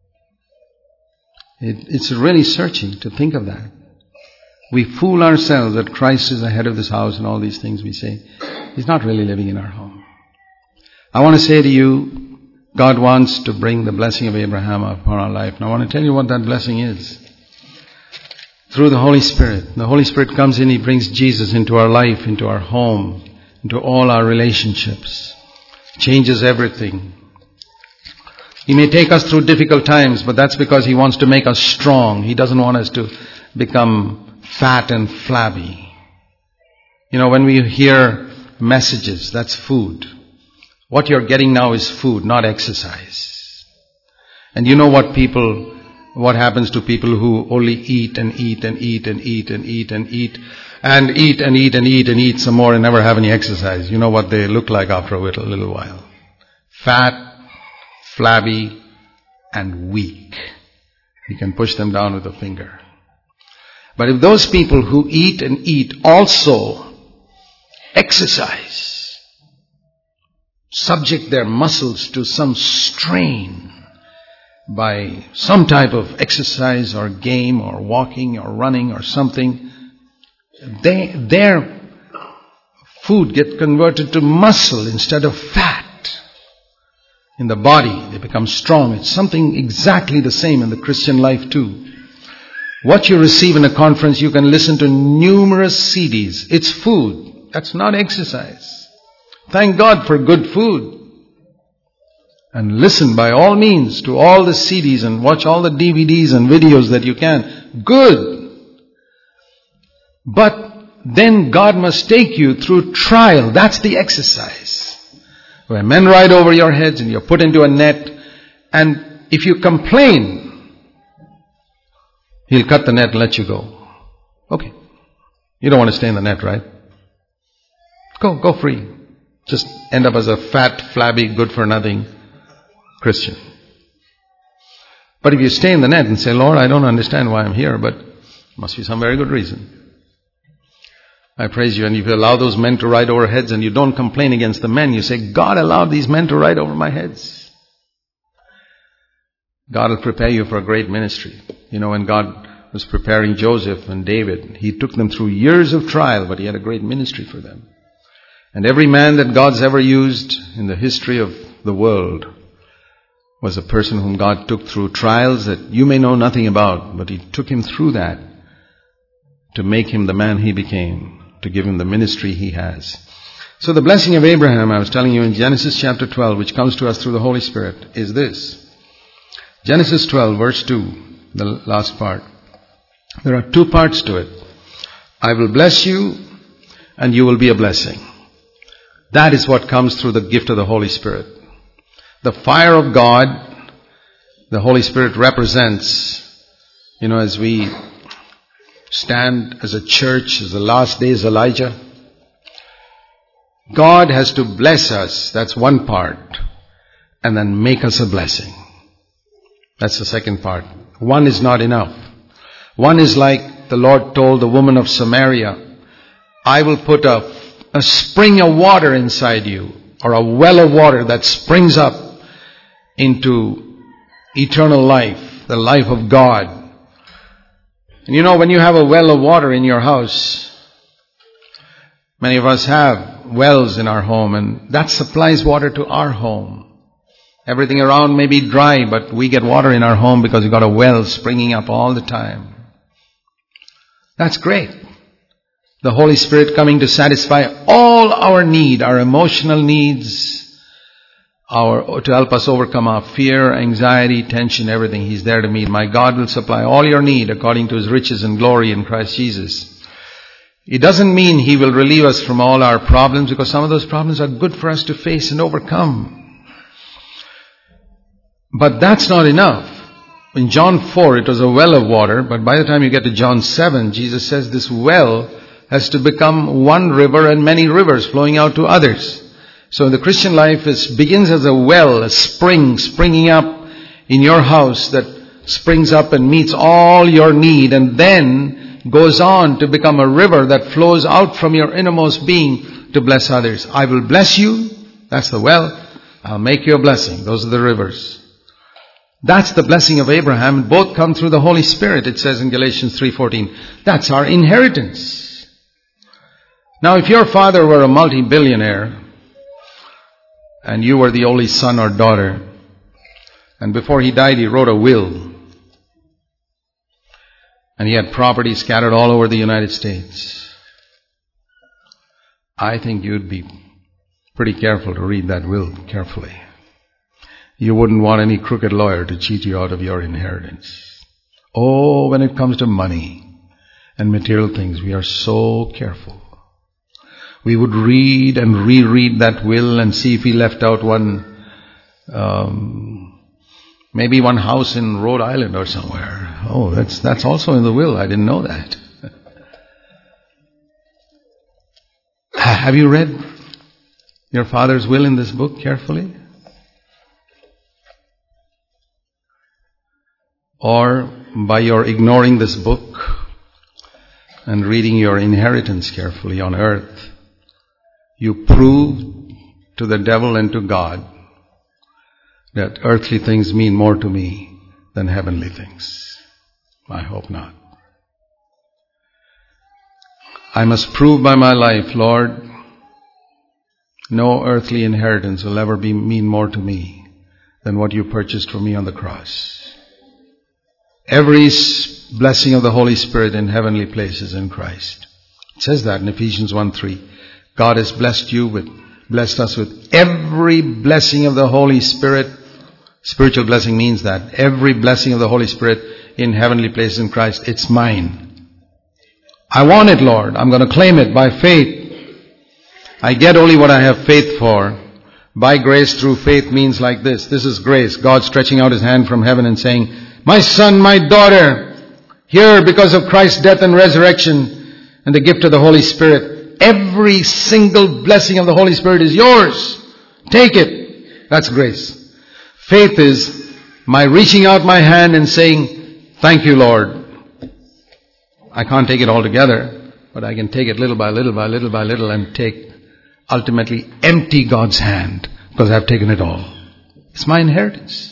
It's really searching to think of that. We fool ourselves that Christ is the head of this house and all these things we say. He's not really living in our home. I want to say to you, God wants to bring the blessing of Abraham upon our life. And I want to tell you what that blessing is. Through the Holy Spirit. The Holy Spirit comes in, He brings Jesus into our life, into our home, into all our relationships. Changes everything. He may take us through difficult times, but that's because He wants to make us strong. He doesn't want us to become fat and flabby. You know, when we hear messages, that's food. What you're getting now is food, not exercise. And you know what happens to people who only eat and eat and eat and eat and eat and eat and eat and eat and eat and eat some more and never have any exercise. You know what they look like after a little while. Fat, flabby, and weak. You can push them down with a finger. But if those people who eat and eat also exercise, subject their muscles to some strain by some type of exercise or game or walking or running or something, their food gets converted to muscle instead of fat. In the body, they become strong. It's something exactly the same in the Christian life too. What you receive in a conference, you can listen to numerous CDs. It's food. That's not exercise. Thank God for good food. And listen by all means to all the CDs and watch all the DVDs and videos that you can. Good. But then God must take you through trial. That's the exercise. Where men ride over your heads and you're put into a net. And if you complain, He'll cut the net and let you go. Okay. You don't want to stay in the net, right? Go free. Just end up as a fat, flabby, good-for-nothing Christian. But if you stay in the net and say, Lord, I don't understand why I'm here, but must be some very good reason. I praise you. And if you allow those men to ride over heads and you don't complain against the men, you say, God allowed these men to ride over my heads. God will prepare you for a great ministry. You know, when God was preparing Joseph and David, He took them through years of trial, but He had a great ministry for them. And every man that God's ever used in the history of the world was a person whom God took through trials that you may know nothing about, but He took him through that to make him the man he became, to give him the ministry he has. So the blessing of Abraham, I was telling you in Genesis chapter 12, which comes to us through the Holy Spirit, is this. Genesis 12, verse 2, the last part. There are two parts to it. I will bless you, and you will be a blessing. That is what comes through the gift of the Holy Spirit. The fire of God, the Holy Spirit represents, you know, as we stand as a church, as the last days Elijah, God has to bless us, that's one part, and then make us a blessing. That's the second part. One is not enough. One is like the Lord told the woman of Samaria, I will put a spring of water inside you, or a well of water that springs up into eternal life, the life of God. And you know, when you have a well of water in your house, many of us have wells in our home, and that supplies water to our home. Everything around may be dry, but we get water in our home because we've got a well springing up all the time. That's great. The Holy Spirit coming to satisfy all our need, our emotional needs, to help us overcome our fear, anxiety, tension, everything. He's there to meet. My God will supply all your need according to His riches and glory in Christ Jesus. It doesn't mean He will relieve us from all our problems, because some of those problems are good for us to face and overcome. But that's not enough. In John 4, it was a well of water, but by the time you get to John 7, Jesus says this well has to become one river and many rivers flowing out to others. So the Christian life begins as a well, a spring springing up in your house that springs up and meets all your need, and then goes on to become a river that flows out from your innermost being to bless others. I will bless you. That's the well. I'll make you a blessing. Those are the rivers. That's the blessing of Abraham. Both come through the Holy Spirit, it says in Galatians 3:14. That's our inheritance. Now, if your father were a multi-billionaire and you were the only son or daughter, and before he died he wrote a will, and he had property scattered all over the United States, I think you'd be pretty careful to read that will carefully. You wouldn't want any crooked lawyer to cheat you out of your inheritance. Oh, when it comes to money and material things, we are so careful. We would read and reread that will and see if he left out maybe one house in Rhode Island or somewhere. Oh, that's also in the will. I didn't know that. Have you read your father's will in this book carefully? Or by your ignoring this book and reading your inheritance carefully on earth, you prove to the devil and to God that earthly things mean more to me than heavenly things. I hope not. I must prove by my life, Lord, no earthly inheritance will ever mean more to me than what you purchased for me on the cross. Every blessing of the Holy Spirit in heavenly places in Christ. It says that in Ephesians 1:3. God has blessed us with every blessing of the Holy Spirit. Spiritual blessing means that. Every blessing of the Holy Spirit in heavenly places in Christ. It's mine. I want it, Lord. I'm going to claim it by faith. I get only what I have faith for. By grace through faith means like this. This is grace. God stretching out His hand from heaven and saying, my son, my daughter, here because of Christ's death and resurrection and the gift of the Holy Spirit, every single blessing of the Holy Spirit is yours. Take it. That's grace. Faith is my reaching out my hand and saying, thank you, Lord. I can't take it all together, but I can take it little by little by little by little and ultimately empty God's hand because I've taken it all. It's my inheritance.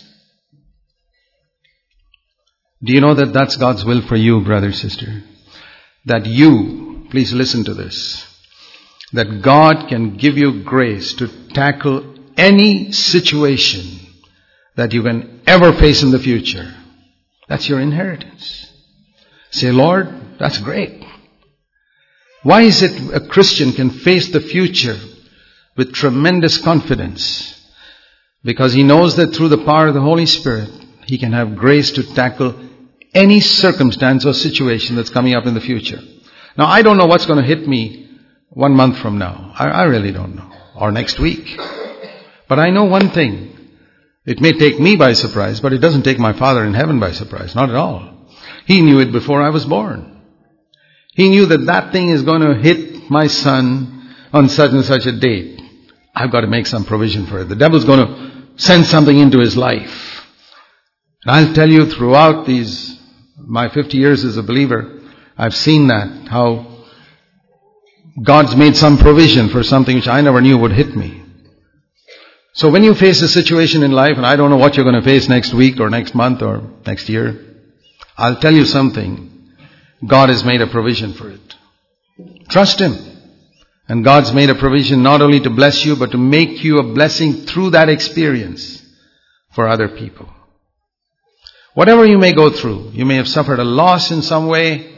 Do you know that that's God's will for you, brother, sister? That you, please listen to this, that God can give you grace to tackle any situation that you can ever face in the future. That's your inheritance. Say, Lord, that's great. Why is it a Christian can face the future with tremendous confidence? Because he knows that through the power of the Holy Spirit, he can have grace to tackle any circumstance or situation that's coming up in the future. Now, I don't know what's going to hit me 1 month from now. I really don't know. Or next week. But I know one thing. It may take me by surprise, but it doesn't take my Father in heaven by surprise. Not at all. He knew it before I was born. He knew that that thing is going to hit my son on such and such a date. I've got to make some provision for it. The devil's going to send something into his life. And I'll tell you, throughout my 50 years as a believer, I've seen that, how God's made some provision for something which I never knew would hit me. So when you face a situation in life, and I don't know what you're going to face next week or next month or next year, I'll tell you something. God has made a provision for it. Trust Him. And God's made a provision not only to bless you, but to make you a blessing through that experience for other people. Whatever you may go through, you may have suffered a loss in some way,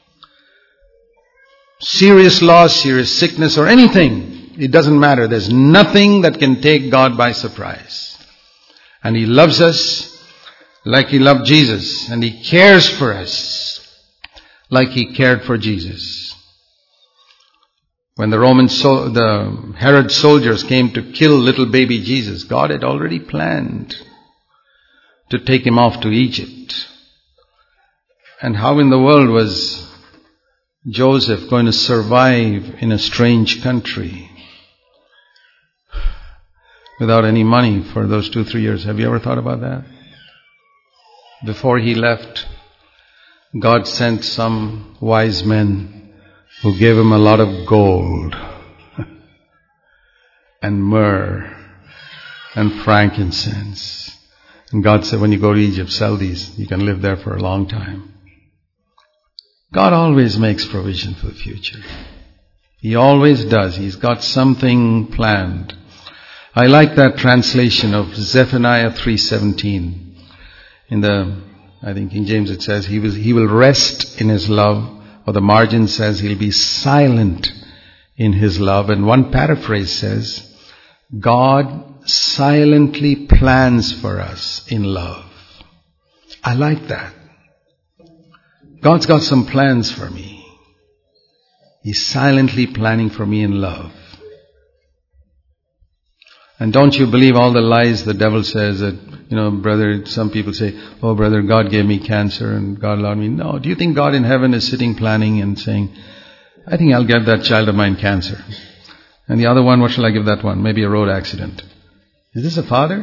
serious loss, serious sickness or anything. It doesn't matter. There's nothing that can take God by surprise. And He loves us like He loved Jesus. And He cares for us like He cared for Jesus. When the Herod soldiers came to kill little baby Jesus, God had already planned to take Him off to Egypt. And how in the world was Joseph going to survive in a strange country without any money for those 2-3 years? Have you ever thought about that? Before he left, God sent some wise men who gave him a lot of gold and myrrh and frankincense. And God said, when you go to Egypt, sell these. You can live there for a long time. God always makes provision for the future. He always does. He's got something planned. I like that translation of Zephaniah 3:17. I think King James it says, He will rest in His love. Or the margin says, He'll be silent in His love. And one paraphrase says, God silently plans for us in love. I like that. God's got some plans for me. He's silently planning for me in love. And don't you believe all the lies the devil says that, brother, some people say, oh brother, God gave me cancer and God allowed me. No, do you think God in heaven is sitting planning and saying, I think I'll give that child of mine cancer. And the other one, what shall I give that one? Maybe a road accident. Is this a father?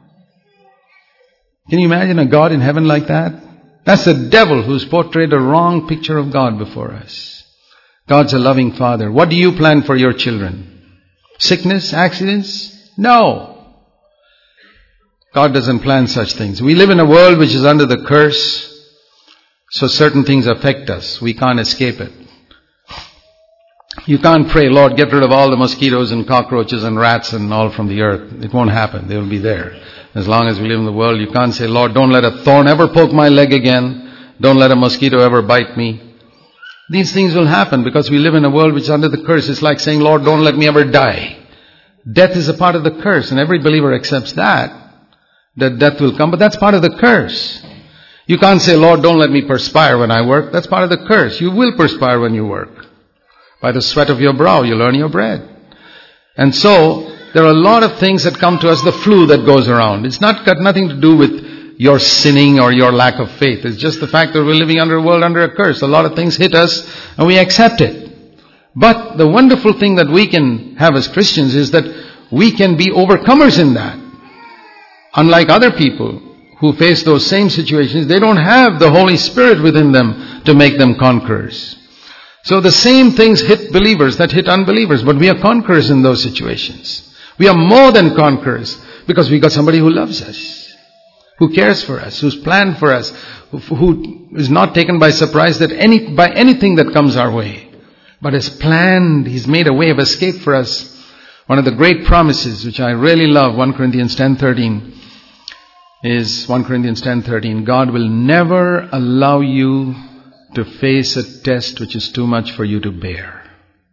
Can you imagine a God in heaven like that? That's the devil who's portrayed a wrong picture of God before us. God's a loving father. What do you plan for your children? Sickness, accidents? No. God doesn't plan such things. We live in a world which is under the curse, so certain things affect us. We can't escape it. You can't pray, Lord, get rid of all the mosquitoes and cockroaches and rats and all from the earth. It won't happen. They will be there. As long as we live in the world, you can't say, Lord, don't let a thorn ever poke my leg again. Don't let a mosquito ever bite me. These things will happen because we live in a world which is under the curse. It's like saying, Lord, don't let me ever die. Death is a part of the curse, and every believer accepts that death will come, but that's part of the curse. You can't say, Lord, don't let me perspire when I work. That's part of the curse. You will perspire when you work. By the sweat of your brow, you'll earn your bread. And so, there are a lot of things that come to us, the flu that goes around. It's not got nothing to do with your sinning or your lack of faith. It's just the fact that we're living under a world under a curse. A lot of things hit us and we accept it. But the wonderful thing that we can have as Christians is that we can be overcomers in that. Unlike other people who face those same situations, they don't have the Holy Spirit within them to make them conquerors. So the same things hit believers that hit unbelievers, but we are conquerors in those situations. We are more than conquerors because we got somebody who loves us, who cares for us, who's planned for us, who is not taken by surprise by anything that comes our way. But has planned, He's made a way of escape for us. One of the great promises, which I really love, 1 Corinthians 10:13, is 1 Corinthians 10:13. God will never allow you to face a test which is too much for you to bear.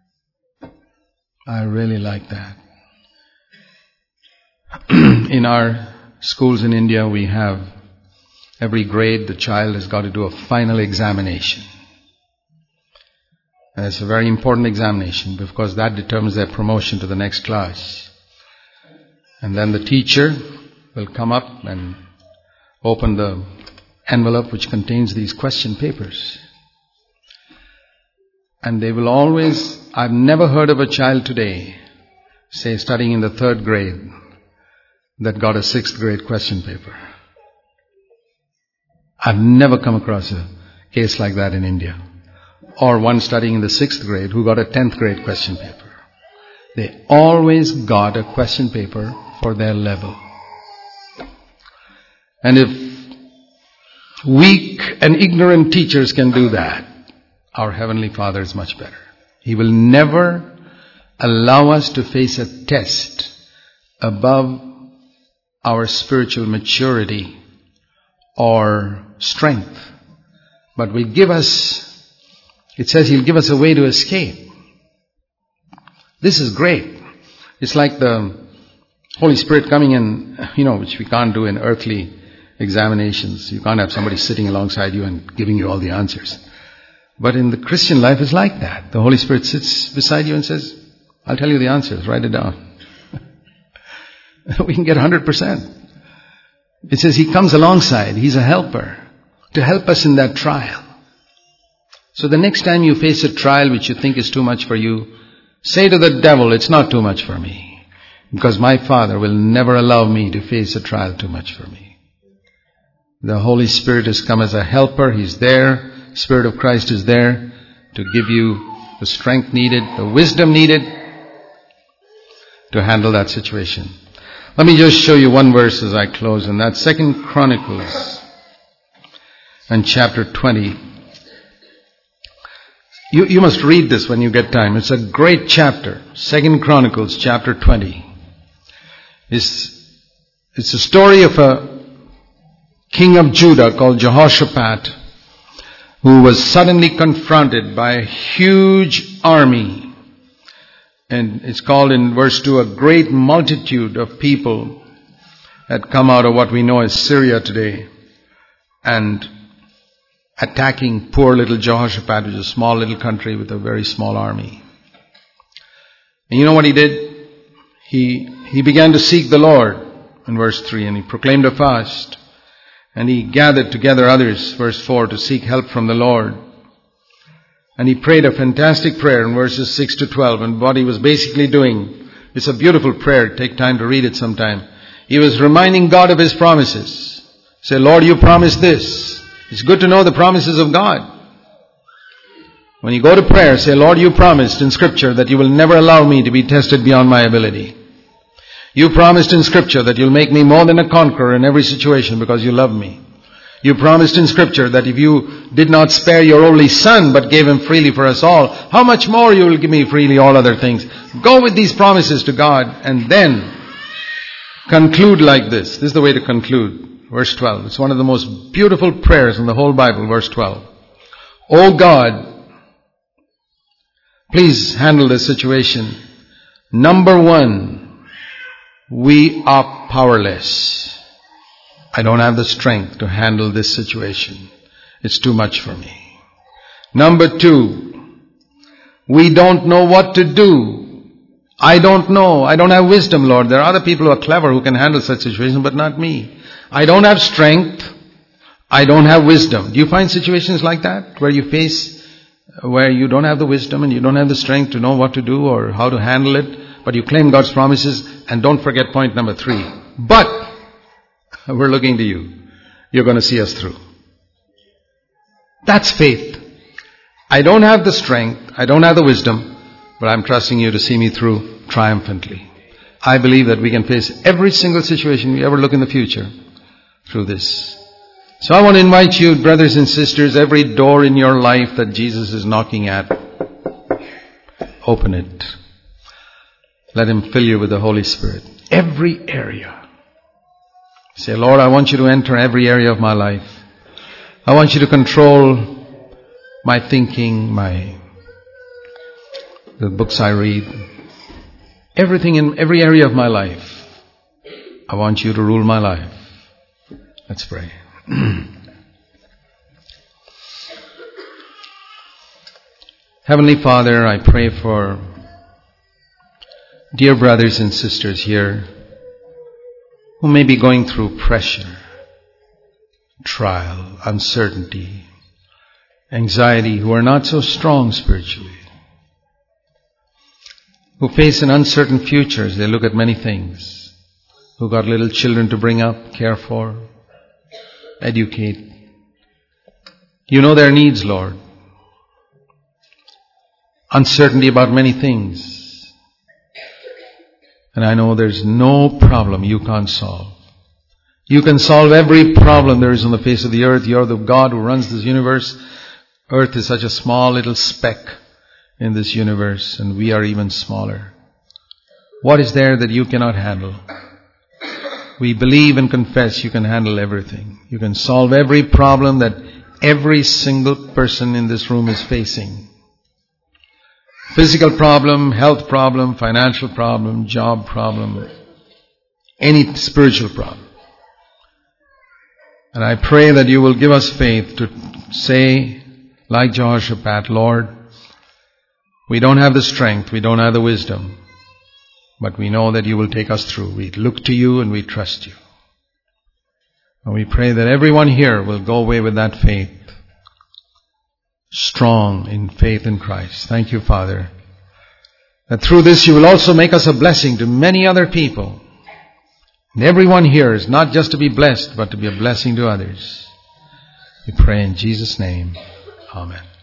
I really like that. In our schools in India, we have every grade, the child has got to do a final examination. And it's a very important examination because that determines their promotion to the next class. And then the teacher will come up and open the envelope which contains these question papers. And they will always, I've never heard of a child today, say studying in the 3rd grade, that got a 6th grade question paper. I've never come across a case like that in India. Or one studying in the 6th grade who got a 10th grade question paper. They always got a question paper for their level. And if weak and ignorant teachers can do that, our Heavenly Father is much better. He will never allow us to face a test above our spiritual maturity or strength, but will give us, it says He'll give us a way to escape. This is great. It's like the Holy Spirit coming in, which we can't do in earthly examinations. You can't have somebody sitting alongside you and giving you all the answers. But in the Christian life, it's like that. The Holy Spirit sits beside you and says, I'll tell you the answers, write it down. We can get 100%. It says He comes alongside. He's a helper to help us in that trial. So the next time you face a trial which you think is too much for you, say to the devil, it's not too much for me. Because my Father will never allow me to face a trial too much for me. The Holy Spirit has come as a helper. He's there. Spirit of Christ is there to give you the strength needed, the wisdom needed to handle that situation. Let me just show you one verse as I close, and that's 2 Chronicles and chapter 20. You must read this when you get time. It's a great chapter. 2 Chronicles chapter 20. It's a story of a king of Judah called Jehoshaphat, who was suddenly confronted by a huge army And it's called in verse 2, a great multitude of people had come out of what we know as Syria today and attacking poor little Jehoshaphat, which is a small little country with a very small army. And you know what he did? He began to seek the Lord in verse 3, and he proclaimed a fast. And he gathered together others, verse 4, to seek help from the Lord. And he prayed a fantastic prayer in verses 6 to 12. And what he was basically doing, it's a beautiful prayer. Take time to read it sometime. He was reminding God of His promises. Say, Lord, you promised this. It's good to know the promises of God. When you go to prayer, say, Lord, you promised in Scripture that you will never allow me to be tested beyond my ability. You promised in Scripture that you'll make me more than a conqueror in every situation because you love me. You promised in Scripture that if you did not spare your only Son but gave Him freely for us all, how much more you will give me freely all other things. Go with these promises to God and then conclude like this. This is the way to conclude. Verse 12. It's one of the most beautiful prayers in the whole Bible. Verse 12. Oh God, please handle this situation. Number one, we are powerless. I don't have the strength to handle this situation. It's too much for me. Number two, we don't know what to do. I don't know. I don't have wisdom, Lord. There are other people who are clever who can handle such situations, but not me. I don't have strength. I don't have wisdom. Do you find situations like that where you don't have the wisdom and you don't have the strength to know what to do or how to handle it, but you claim God's promises? And don't forget point number 3. But we're looking to you. You're going to see us through. That's faith. I don't have the strength. I don't have the wisdom, but I'm trusting you to see me through triumphantly. I believe that we can face every single situation we ever look in the future through this. So I want to invite you, brothers and sisters, every door in your life that Jesus is knocking at, open it. Let Him fill you with the Holy Spirit. Every area. Say, Lord, I want you to enter every area of my life. I want you to control my thinking, the books I read. Everything in every area of my life. I want you to rule my life. Let's pray. Heavenly Father, I pray for dear brothers and sisters here who may be going through pressure, trial, uncertainty, anxiety, who are not so strong spiritually, who face an uncertain future as they look at many things, who got little children to bring up, care for, educate. You know their needs, Lord. Uncertainty about many things. And I know there's no problem you can't solve. You can solve every problem there is on the face of the earth. You're the God who runs this universe. Earth is such a small little speck in this universe, and we are even smaller. What is there that you cannot handle? We believe and confess you can handle everything. You can solve every problem that every single person in this room is facing. Physical problem, health problem, financial problem, job problem, any spiritual problem. And I pray that you will give us faith to say, like Jehoshaphat, Lord, we don't have the strength, we don't have the wisdom, but we know that you will take us through. We look to you and we trust you. And we pray that everyone here will go away with that faith, strong in faith in Christ. Thank you, Father, that through this you will also make us a blessing to many other people. And everyone here is not just to be blessed, but to be a blessing to others. We pray in Jesus' name. Amen.